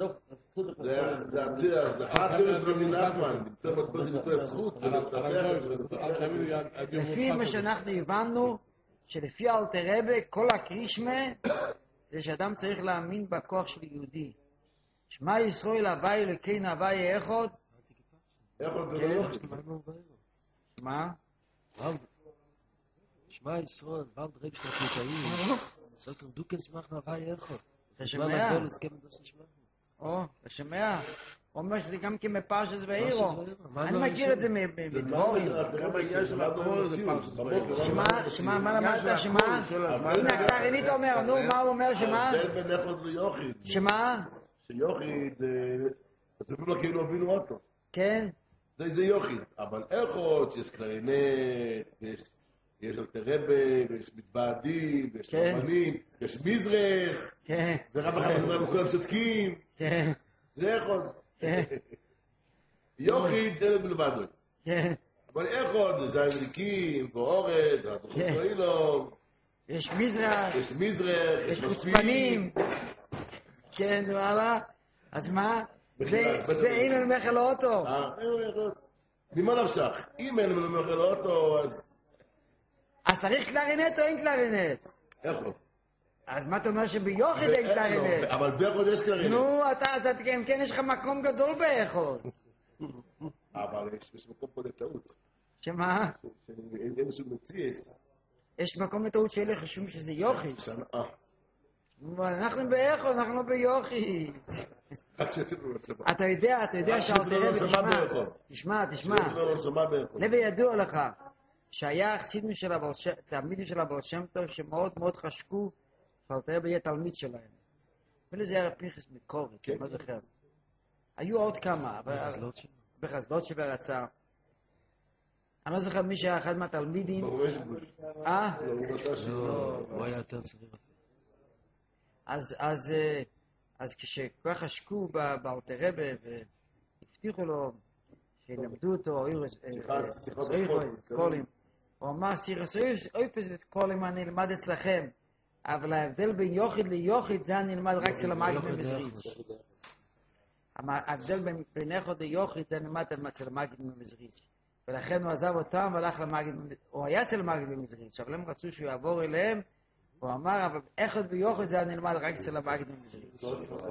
זה חתר יש לו מנחמן. יותר מטבע זה יותר זכות. לפי מה שאנחנו הבנו, שלפי אלתר רבי, כל הקרישמה זה שאדם צריך להאמין בכוח של יהודי. שמע ישראל הווי אלוקינו הווי אחד. מה? שמע ישראל, בald רגע של הקליטאים. זאת דוקס machen הווי אחד. אתה שומע? אתה שומע? הוא אומר שזה גם כמפרשת ואירו. אני מכיר את זה מדבורים. שמה, מה למדת? שמה? הנה הקלרינית אומר, נו, מה הוא אומר? שמה? ההבדל בין אחד ליוחיד. שמה? שיוחיד, אז אפילו לא כאילו הבינו אותו. כן? זה יוחיד. אבל איכות, שיש קלרינט, יש אלתר רבי, ויש מתוועדים, ויש רבנים, יש מזרח, ורב החברים כולם צודקים. זה איכות. יוחיד זה לבלבדוי. אבל איכות זה זיימריקים, ואורז, אילו. יש מזרח. יש חוצפנים. כן, וואלה. אז מה? זה אין על מחל האוטו. ממה נפשך? אם אין על מחל האוטו, אז צריך קלרינט או אין קלרינט? איכות. אז מה אתה אומר שביוחיד אין קלרינט? אבל באיכות יש קלרינט. נו, אתה כן, יש לך מקום גדול באיכות. אבל יש מקום פה לטעות. שמה? אין שום מציאס. יש מקום לטעות שיהיה לך שום שזה יוחיד. אנחנו באיכות, אנחנו לא ביוחיד. אתה יודע שאלתר רבי, תשמע. לוי ידוע לך. שהיה חסידים של תלמידים של הבעל שם טוב שמאוד מאוד חשקו שאלתר רבי יהיה תלמיד שלהם. ולזה היה פנחס מקורת, אני לא זוכר. היו עוד כמה, בחסדות שברצה. אני לא זוכר מי שהיה אחד מהתלמידים. הוא היה יותר צעיר. אז כשכל כך חשקו באלתר רבי והבטיחו לו שילמדו אותו קולים. הוא אמר, אויפס וקולים אני אלמד אצלכם, אבל ההבדל בין יוחיד ליוחיד זה אני אלמד רק אצל המגיד ממזריץ'. ההבדל בין אחד ליוחיד זה אני אלמד אצל המגיד ממזריץ'. ולכן הוא עזב אותם והלך למגיד, הוא היה אצל המגיד ממזריץ', אבל הם רצו שהוא יעבור אליהם, הוא אמר, אבל אחד ויוחיד זה אני אלמד רק אצל המגיד ממזריץ'.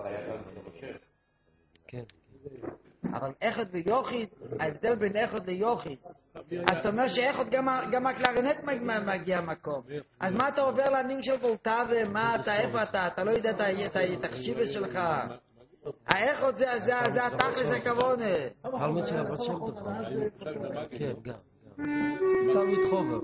כן. אבל אחד ויוחיד, ההבדל בין אחד ליוחיד. אז אתה אומר שאחד גם הקלרינט מגיע מקום. אז מה אתה עובר לנינג של וולטאבה? מה אתה, איפה אתה לא יודע את התחשיבס שלך. האחד זה התכלס הכוונה. תלמיד של הבעל שם טוב. כן, גם. תלמיד חובר.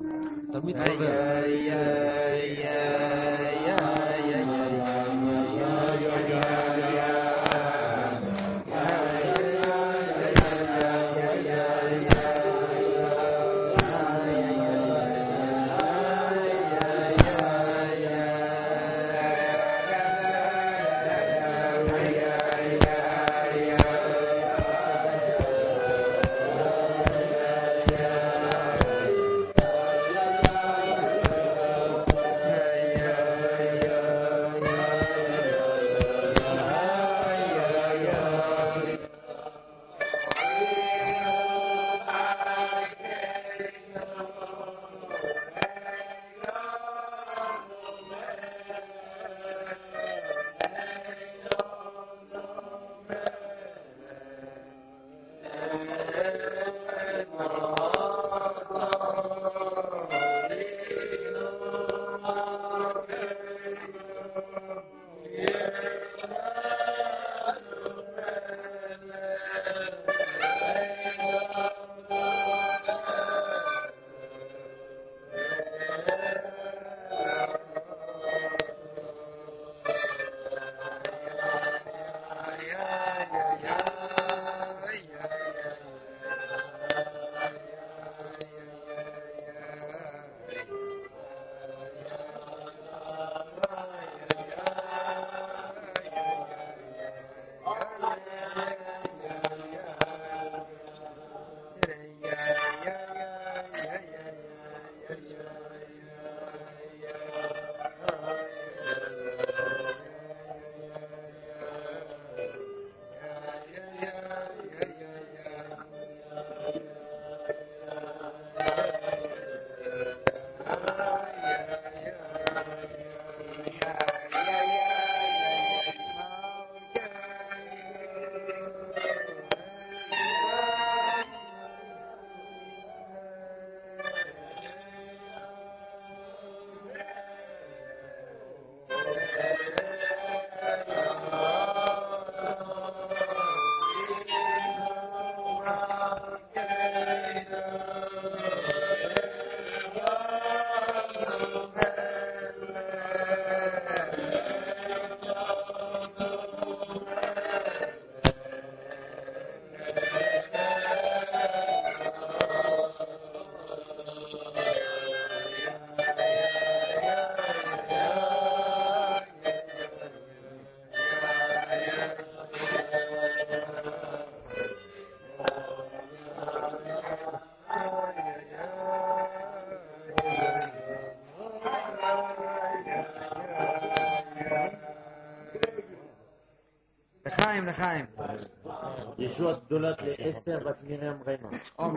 לחיים. ישוע גדולת לאסתר בת מרים ריימה. אמן.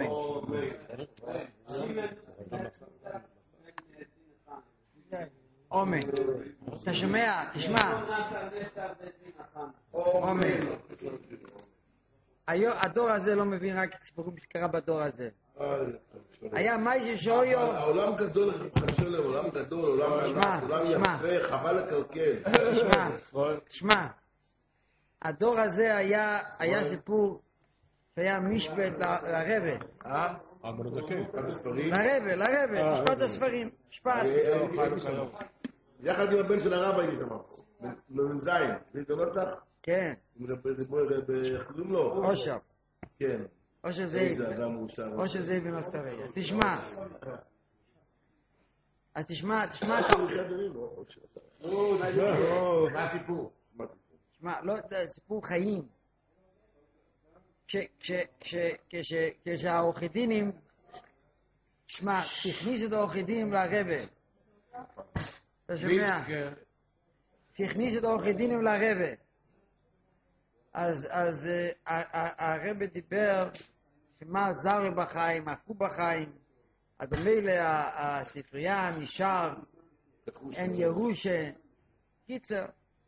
אמן. אתה שומע? תשמע. אמן. הדור הזה לא מבין רק את סיפורים שקרה בדור הזה. היה מיישה שויו. העולם גדול, עולם גדול, עולם יפה, חבל לקלקל. תשמע, הדור הזה היה סיפור שהיה משפט לרבא. לרבא, משפט הספרים. משפט. יחד עם הבן של הרב הייתי שם. במזיין. זה לא צריך? כן. בחלום לו. אושר. כן. אושר זאב בנוסטריה. תשמע. אז תשמע. מה הסיפור? תשמע, לא, זה סיפור חיים. כשהעורכי דינים, תשמע, תכניס את העורכי דינים לרבא. אתה שומע? תכניס את העורכי דינים לרבא. אז הרבא דיבר שמה זר בחיים, עפו בחיים, אז במילא הספרייה נשאר, אין ירושה, קיצר.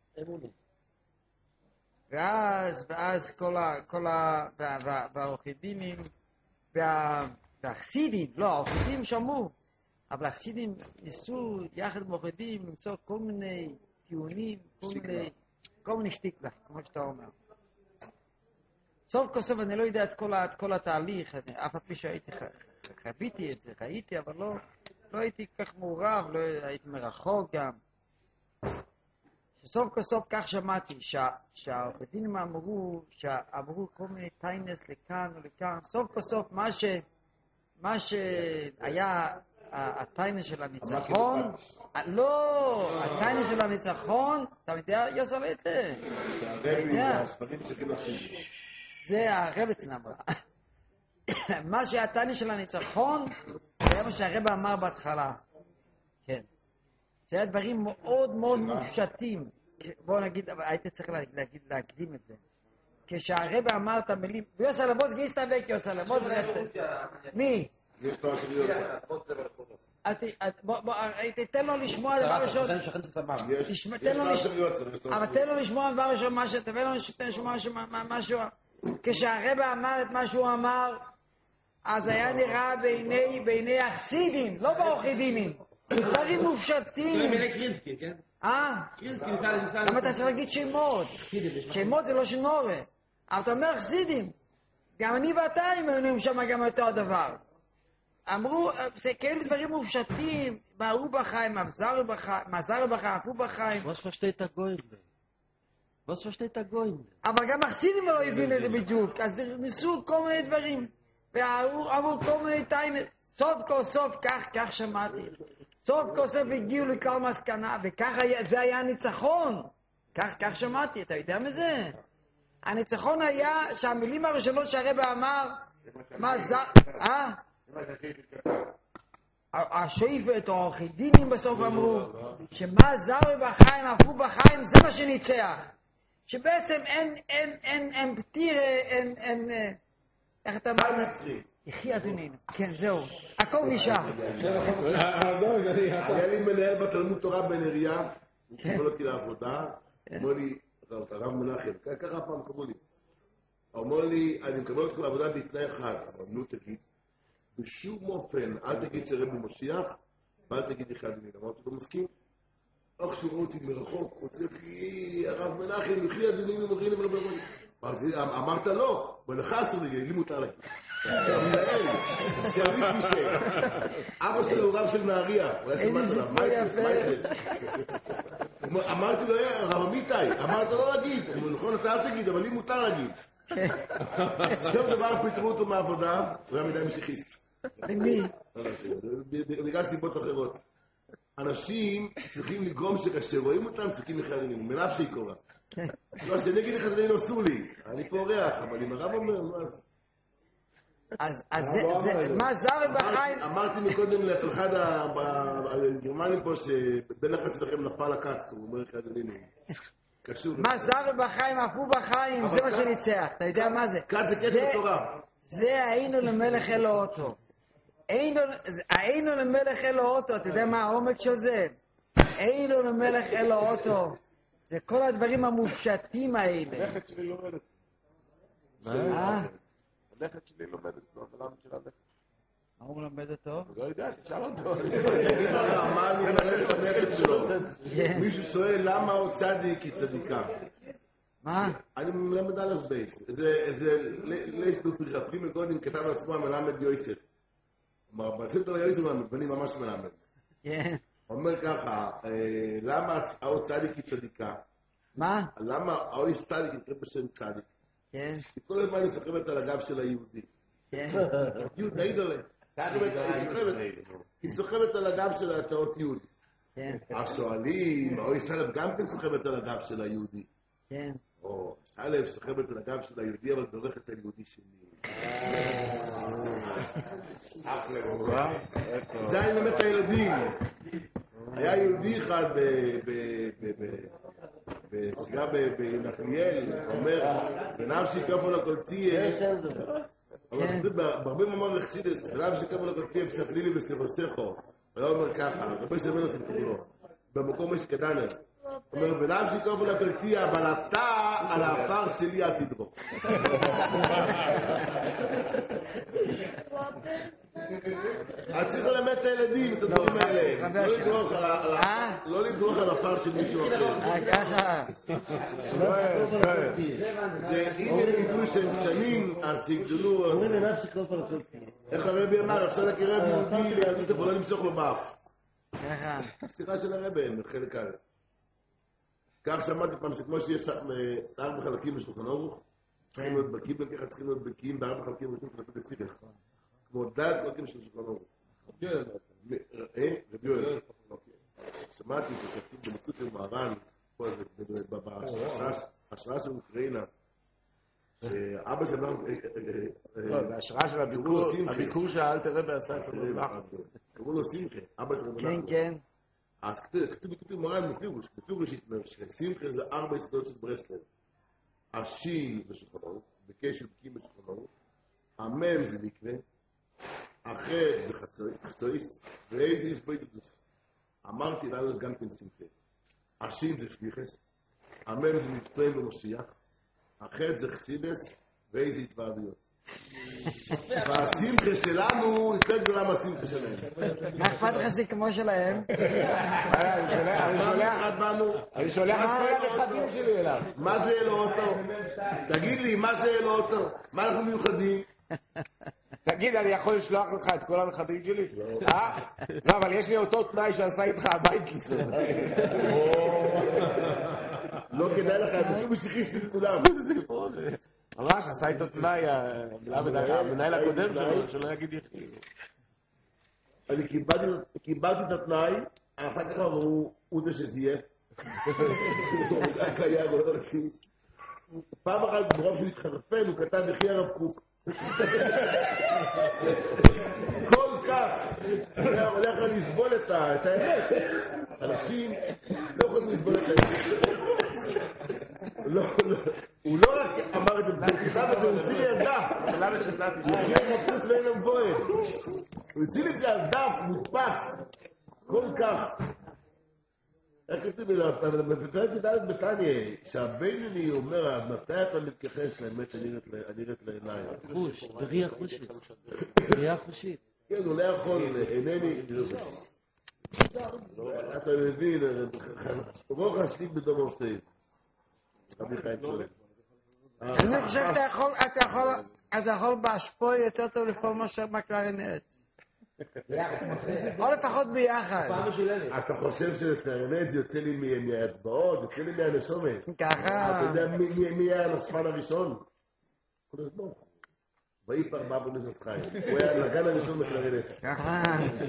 ואז כל העורכי דינים והחסידים, לא, העורכי דינים שמעו, אבל החסידים ניסו יחד עם העורכי דינים למצוא כל מיני טיעונים, כל מיני שטיקלך, כמו שאתה אומר. סוף כל סוף אני לא יודע את כל התהליך, אף פעם שהייתי חוויתי את זה, ראיתי, אבל לא הייתי כך מעורב, לא הייתי מרחוק גם. שסוף כל סוף כך שמעתי שהעובדים אמרו כל מיני טיינס לכאן ולכאן, סוף כל סוף מה שהיה הטיינס של הניצחון, לא, הטיינס של הניצחון, אתה יודע, יוסר את זה. זה הרבץ נאמר. מה שהטיינס של הניצחון, זה מה שהרבא אמר בהתחלה. כן. זה היה דברים מאוד מאוד מופשטים. בואו נגיד, הייתי צריך להקדים את זה. כשהרבא אמר את המילים, יוסלה, בוא תגיס את הבק, יוסלה, בוא תגיס. מי? יש תואר של יוסלה. תן לו לשמוע דבר ראשון. אבל תן לו לשמוע דבר ראשון משהו. כשהרבא אמר את מה שהוא אמר, אז היה נראה בעיני החסידים, לא בעורכי דינים. דברים מופשטים. למה אתה צריך להגיד שמות? שמות זה לא שנורא. אבל אתה אומר חסידים. גם אני ואתה היינו שם גם אותו הדבר. אמרו, זה כאלה דברים מופשטים, באו בחיים, מזר בחיים, עפו בחיים. Was versteht der Goyim? Was versteht der Goyim? אבל גם החסידים לא הבינו את זה בדיוק, אז ניסו כל מיני דברים, ואמרו כל מיני טיינות, סוף כל סוף, כך שמעתי, סוף כל סוף הגיעו לכל מסקנה, וככה זה היה הניצחון, כך שמעתי, אתה יודע מזה? הניצחון היה שהמילים הראשונות שהרבא אמר, מה זה, השואפת או העורכי-דינים בסוף אמרו שמה זר בחיים, עפו בחיים, זה מה שניצח. שבעצם אין פתיר, אין, איך אתה אומר? יחי אדונינו. כן, זהו. הכל נשאר. היה לי מנהל בתלמוד תורה בנריה, הוא קיבל אותי לעבודה, אמר לי, הרב מנחם, ככה פעם קראו לי. אמר לי, אני מקבל אותך לעבודה בתנאי אחד, אבל נו תגיד, בשום אופן, אל תגיד שרבי משיח, ואל תגיד יחי אדונינו. אמרתי, אתה מסכים? איך שראו אותי מרחוק, רוצה לי, הרב מנחם, יחי אדונינו, מרינו ולבוא. אמרת לא, ולך אסור לי, לי מותר להגיד. זה אביב כיסא. אבא שלו הוא רב של נהריה, הוא היה סמך עליו, מייטלס. אמרתי לו, הרב אמיתי, אמרת לא להגיד, נכון, אתה אל תגיד, אבל לי מותר להגיד. סתם דבר פיטרו אותו מהעבודה, הוא היה מדי משיחיסט. למי? בגלל סיבות אחרות. אנשים צריכים לגרום שכאשר רואים אותם, צריכים יחי אדונינו, מנפשי קורא. לא, שאני אגיד לך אדונינו אסור לי, אני פה אורח, אבל אם הרב אומר, מה זה? אז מה זר בחיים? אמרתי מקודם לאחד הגרמנים פה שבן אחד שלכם נפל הקץ, הוא אומר יחי אדונינו. קשור. מה זר בחיים, אפו בחיים, זה מה שניצח. אתה יודע מה זה? כאן זה כסף בתורה. זה היינו למלך אלוהותו. היינו למלך אלוהותו, אתה יודע מה העומק של זה? היינו למלך אלוהותו. זה כל הדברים המופשטים האלה. הנכד שלי לומדת. הנכד שלי לומדת. לא למה של הנכד. מה הוא מלמד אותו? לא יודע, תשאל אותו. תגיד לך, מה אני מלמד את הנכד שלו? מישהו שואל למה הוא צדיק היא צדיקה. מה? אני מלמד א' בייס. זה ליסטו פרימי גודין כתב לעצמו המלמד יוסף. כלומר, בספר יוסף אני ממש מלמד. כן. אומר ככה, למה האו צדיק היא צדיקה? מה? למה האו איש צדיק נקרא בשם צדיק? כן. כי כל הזמן היא סוחבת על הגב של היהודי. כן. יהוד, העידולה. היא סוחבת על הגב של התאות יהוד. כן. השואלים, האו איש סלב גם כן סוחבת על הגב של היהודי. כן. או, סלב סוחבת על הגב של היהודי, אבל דורך את היהודי שני. זה היה באמת הילדים. היה יהודי אחד בסגרה בנחליאל, אומר, בנפשי כפו לקולציה, אבל בהרבה מאמר לחסידס, בנפשי כפו לקולציה בספלילי בסבוסכו, היה אומר ככה, רבי סמנו ספקולו, במקום יש קדנר, אומר, בנפשי כפו לקולציה, אבל אתה על האפר שלי אל תדרוך. את צריך ללמד את הילדים, את הדברים האלה. לא לדרוך על הפר של מישהו אחר. ככה. זה אם הם ידעו שהם קטנים, אז יגדלו. איך הרבי אמר, אפשר לקרב יהודי ליהדות אבל לא למשוך לו באף. ככה. שיחה של הרבי, חלק א'. כך שמעתי פעם שכמו שיש 4 חלקים בשולחן ערוך, צריכים להיות בקיאים, ככה צריכים להיות בקיאים ב4 חלקים בשולחן ערוך. כמו דעת חלקים של שולחן ערוך. רבי יואל. שמעתי שכתוב במקות של מהר"ן, בהשראה של אוקראינה, שאבא שלנו... בהשראה של הביקור שהאלתר רבי עשה אצל רבי. קראו לו שמחה, אבא של רבי. כן, כן. אז כתוב בכתוב מהר"ן בפירוש התמר, ששמחה זה 4 יסודות של ברסלב. השין זה שולחן ערוך, בקשר בקיאים בשולחן ערוך, המם זה מקווה, אחרת זה חצויס, ואיזה יסבוידודוס. אמרתי לנו זה גם כן שמחה. השין זה שליחס, המם זה מבצעים במשיח, אחרת זה חסידס, ואיזה התוועדויות. והשמחה שלנו יותר גדולה מהשמחה שלהם. מה אכפת לך זה כמו שלהם? אני שולח את כל הנכדים שלי אליו. מה זה אלוהותו? תגיד לי, מה זה אלוהותו? מה אנחנו מיוחדים? תגיד, אני יכול לשלוח לך את כל הנכדים שלי? לא, אבל יש לי אותו תנאי שעשה איתך הבית כיסא. לא כדאי לך, בדיוק משיחיסטים כולם. ממש, עשה איתו תנאי, המנהל הקודם שלא יגיד יחי. אני קיבלתי את התנאי, אחר כך הוא זה שזייף. הוא קיים, הוא לא רציני. פעם אחת ברוב שהתחרפן, הוא כתב יחי הרב קוק. כל כך, הוא הולך לסבול את האמת. אנשים לא יכולים לסבול את האמת. הוא לא רק אמר את זה, הוא הוציא לי על דף. הוא הוציא לי את זה על דף, מודפס. כל כך. איך כתוב לי, בפרק י"ד בתניא, שהבינוני אומר, מתי אתה מתכחש לאמת הנראית לעיניים? חוש, בראייה חושית. בראייה חושית. כן, הוא לא יכול, אינני... אתה מבין, רוח השתיק בדום אורסאים. רבי חיים צולק. אני חושב שאתה יכול בהשפוע יותר טוב לפעול מאשר בקלרינט. או לפחות ביחד. אתה חושב שקלרינט זה יוצא לי מהאצבעות, יוצא לי מהנשומת. ככה. אתה יודע מי היה הנשפן הראשון? כל הזמן. ואיפר בא בנשת חיים. הוא היה הנגן הראשון בקלרינט. ככה.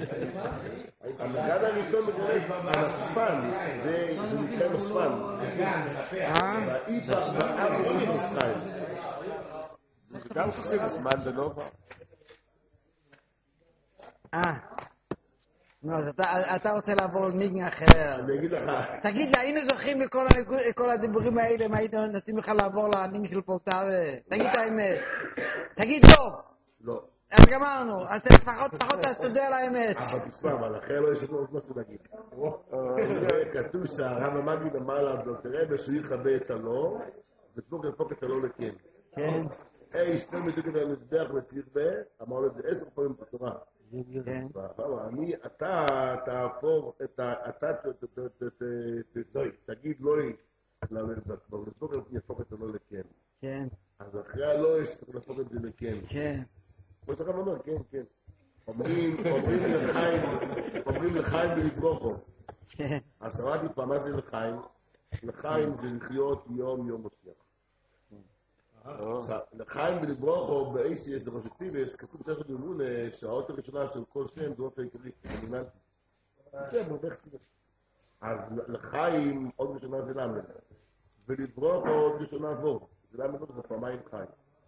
הנגן הראשון בקלרינט, הנשפן, זה נקרא נשפן. ואיפר בא בנשת חיים. זה גם חסיד הזמן בנובה. נו, אז אתה רוצה לעבור לניגן אחר. אני אגיד לך. תגיד לי, היינו זוכים לכל הדיבורים האלה, אם היינו נותנים לך לעבור לניגן של פולטרה? תגיד את האמת. תגיד לא. לא. אז גמרנו. אז לפחות תודה על האמת. אבל תשמע, אבל אחר לא יש לנו עוד משהו להגיד. כתוב שהרב המגיד אמר לעזור, תראה בשביל יכבה את הלא, וצבוק להפוך את הלא לכן. כן. שתי מדוקת על מזבח לסירבה, אמר לו את זה 10 פעמים בתורה. כן. אתה תהפוך, אתה תגיד לא לצבוק יהפוך את הלא לכן. כן. אז אחרי הלא יש צריך להפוך את זה לכן. כן. כמו שאתה אומר, כן, כן. אומרים לחיים ולברוכו. כן. אז שמעתי פעם מה זה לחיים. לחיים זה לחיות יום מושיח. לחיים ולברוכו ב-ACS זה רשתיבס, כתוב תכף דמון שהאות הראשונה של כל שם זה אופן עיקרי, דומיננטי. זה מובך סיבה. אז לחיים עוד ראשונה זה למד. ולברוכו עוד ראשונה עבור. זה למד עוד פעמיים חיים.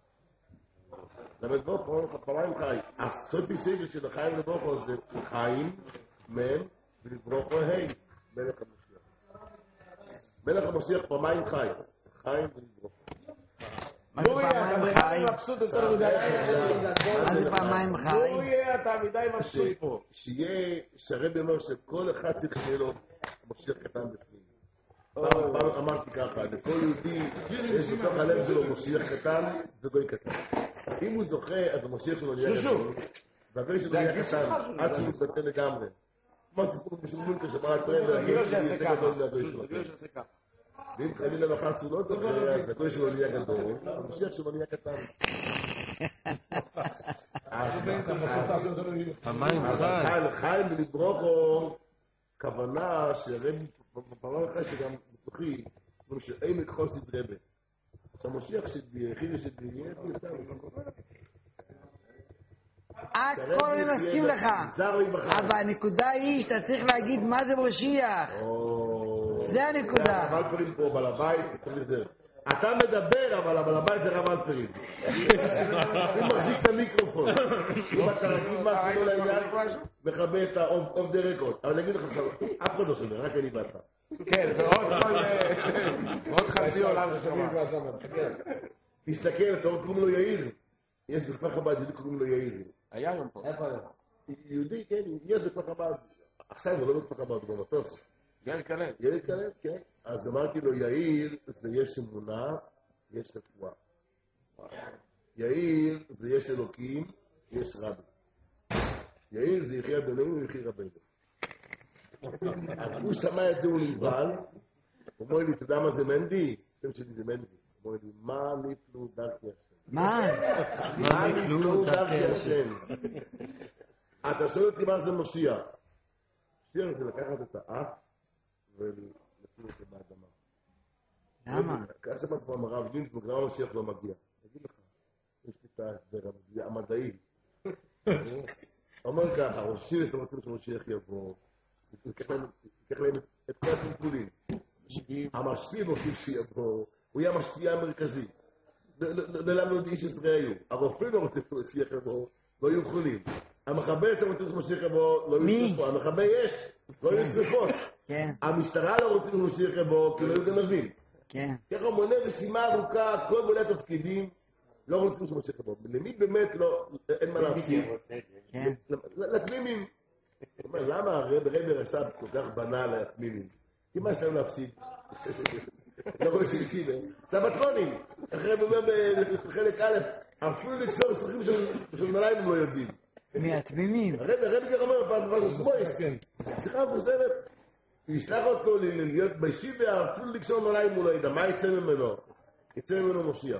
למד ברוכו פעמיים חיים. אז סוד פיסיבל של לחיים ולברוכו זה חיים, מן, ולברוכו ה' מלך המשיח. מלך המשיח פעמיים חיים. חיים ולברוכו. מה זה פעמיים חי? מה זה פעמיים חי? לואי, אתה מדי מבסוט פה. שיהיה שרב אומר שכל אחד צריך שיהיה לו משיח קטן בפנים. פעם אמרתי ככה, לכל יהודי יש בתוך הלב שלו משיח קטן וגוי קטן. אם הוא זוכה, אז המשיח שלו נהיה גדול, והגוי שלו נהיה קטן, עד שהוא מתבטא לגמרי. כמו סיפור משלמים כשברת פרבר, הגוי שלו נהיה גדול מהגוי שלו. ואם חלילה וחס הוא לא זוכה, אז הגוי שלו נהיה גדול, המשיח שלו נהיה קטן. חיים ולברוכו, כוונה שרב בפרעה חי שגם בתוכי, כמו שעמק חוסית רבה. שהמשיח שחילי שתהיה, הכל אני מסכים לך, אבל הנקודה היא שאתה צריך להגיד מה זה משיח. זה הנקודה. רב אלפרים פה, בעל הבית, אתה מדבר, אבל בעל הבית זה רב אלפרים. הוא מחזיק את המיקרופון. אם אתה רגיל משהו לא לעניין, מכבה את האוף דה רקורד. אבל אני אגיד לך, אף אחד לא שומע, רק אני ואתה. כן, ועוד חצי עולם ששומע. תסתכל, אתה עוד קוראים לו יאיר. יש בכפר חב"ד, יהודי קוראים לו יאיר. היה היום פה. איפה היה? יהודי, כן, יש בכפר חב"ד. עכשיו זה לא בכפר חב"ד, הוא במטוס. יאיר כלב. יאיר כלב, כן. אז אמרתי לו, יאיר זה יש אמונה, יש רפואה. יאיר זה יש אלוקים, יש רבי. יאיר זה יחיה בינינו ויחיה רבינו. הוא שמע את זה, הוא נבהל. הוא אומר לי, אתה יודע מה זה מנדי? השם שלי זה מנדי. הוא אומר לי, מה נפלו דרכי השם? מה? מה נפלו דרכי השם? אתה שואל אותי מה זה משיח. משיח זה לקחת את האף ולשים את זה באדמה. למה? ככה שמעת פעם הרב גינזבורג, למה משיח לא מגיע? אגיד לך, יש לי את ההסבר המדעי. אומר ככה, ראשים וסמרתים שמשיח יבוא, ייקח להם את כל הטלטולים. המשפיעים רוצים שיבוא, הוא יהיה המשפיע המרכזי. ללמה לא איש ישראל היו? הרופאים לא רוצים שמשיח יבוא, לא יהיו חולים. המחבל רוצים שמשיח יבוא, לא יהיו שרפות. המחבל יש, לא יהיו שרפות. המשטרה לא רוצים שמשיח יבוא, כי לא יהיו גנבים. ככה הוא מונה רשימה ארוכה, כל בעלי התפקידים לא רוצים שמשיח יבוא. למי באמת לא, אין מה להפסיד. לתמימים. למה הרב רס"ב כל כך בנה לתמימים? כי מה יש להם להפסיד? לא רואה שישים, סבתונים. אחרי בחלק א', אפילו לקשור שרחים של נעליים הם לא יודעים. מהתמימים. הרב כך אומר, פעם סמויס, שיחה מפורסמת, ישלח אותו להיות בישיבה, אפילו לקשור נעליים הוא לא ידע. מה יצא ממנו? יצא ממנו משיח.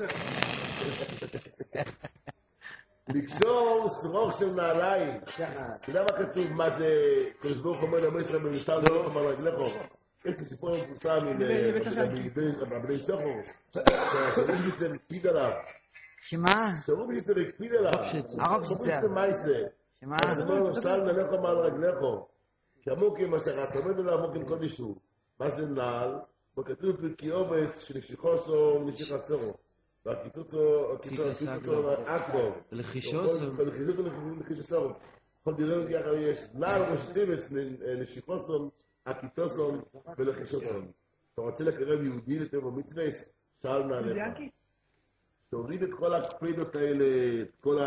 לקשור שרוך של נעליים. אתה יודע מה כתוב? מה זה? קדוש ברוך אומר למה ישראל במסר לא אמר רגלך. יש לי סיפור מפורסם מבני סוחור. שהשרים יצא וקפיד עליו. שמה? שרוב יצא וקפיד עליו. הרוב שיצא. מה יצא? שמה? אז אומר לו, סל נלך מעל רגלך. כי עמוקים אשר אתה עומד אליו עמוקים כל יישוב. מה זה נעל? וכתוב פרקי עובד שנשיחוסו ונשיח עשרו. והקיצוצו עכו. לחישוסו. לחישוסו. כל דירם ככה יש נעל ראש טיבס לשיחוסון, הקיטוסון ולחישוסון. אתה רוצה לקרב יהודי לתרבו מצווס? שאל נעליך. תוריד את כל הקפידות האלה, את כל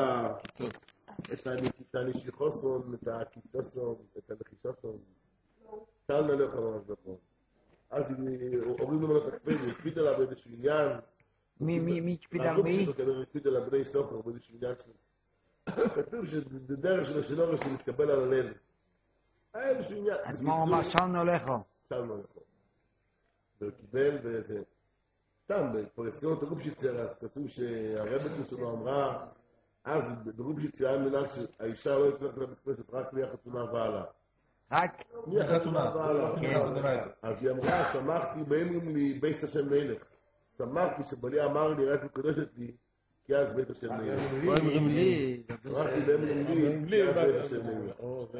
את הנשיחוסון, את הקיטוסון, את הלחישוסון. שאל נעליך ממש נכון. אז הוריד לו את הקפידות, הקפיד עליו באיזשהו עניין. מי הקפיד על מי? הקפיד עליו בני סופר באיזשהו עניין שלו. כתוב שדרך של השלום שמתקבל על הלב. איזשהו עניין. אז מה הוא אמר? שאלנו לך. שאלנו לך. וקיבל ואיזה... סתם, בפרסקונות הרובשיצר, אז כתוב שהרבית שלנו אמרה, אז ברובשיצר היה מנהג שהאישה לא יתלך לבית כנסת רק מהחתונה והלאה. רק? מהחתונה והלאה. אז היא אמרה, שמחתי באמרים לי בית השם מלך. שמחתי שבלי אמר לי, רק מקודשת לי, כי אז בית השם מלך. אומרים לי. שמחתי באמרים לי, כי אז בית השם מלך.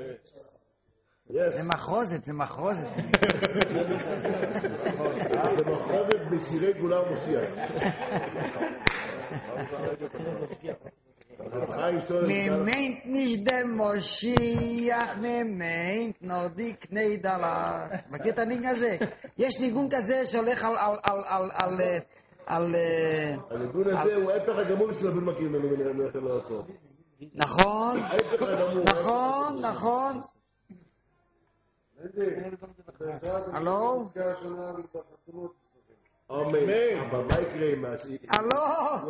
זה מחרוזת, זה מחרוזת. זה מחרוזת בשירי גאולה ומשיח. ממנט נשדה מושיח, ממנט נודיק נדלה. מכיר את הניגון הזה? יש ניגון כזה שהולך על... הניגון הזה הוא ההפך הגמור של הבן מכיר ממנו מלאכת לא לעשות. נכון, נכון, נכון. הלו? אמן. אבל מה יקרה עם הלו?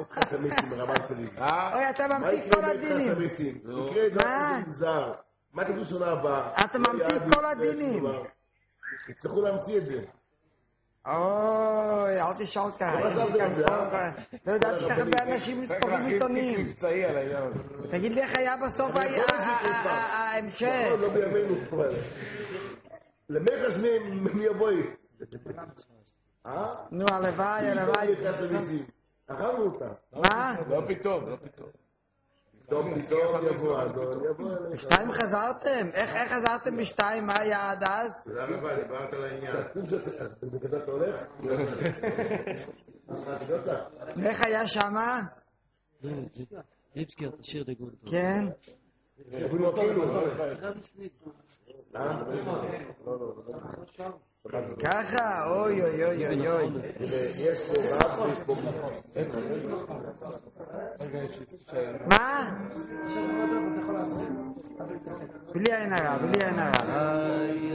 אוי, אתה ממתיק כל הדינים. מה? מה כתוב שונה הבאה? אתה ממתיק כל הדינים. יצטרכו להמציא את זה. אוי, אל תשאל ככה. לא ידעתי ככה באנשים קוראים עיתונים. תגיד לי איך היה בסוף ההמשך. לא בימינו. למחש מי יבואי? נו, הלוואי, הלוואי. אכלנו אותה. מה? לא פתאום. פתאום יבוא אדון, יבוא אליך. בשתיים חזרתם? איך חזרתם בשתיים? מה היה עד אז? תודה רבה, דיברת על העניין. בכזה אתה הולך? איך היה שמה? ליבסקר, תשאיר דגון. כן. אפילו אפילו. ככה? אוי אוי אוי אוי אוי. יש פה רב ויש פה... מה? בלי עין הרע, בלי עין הרע.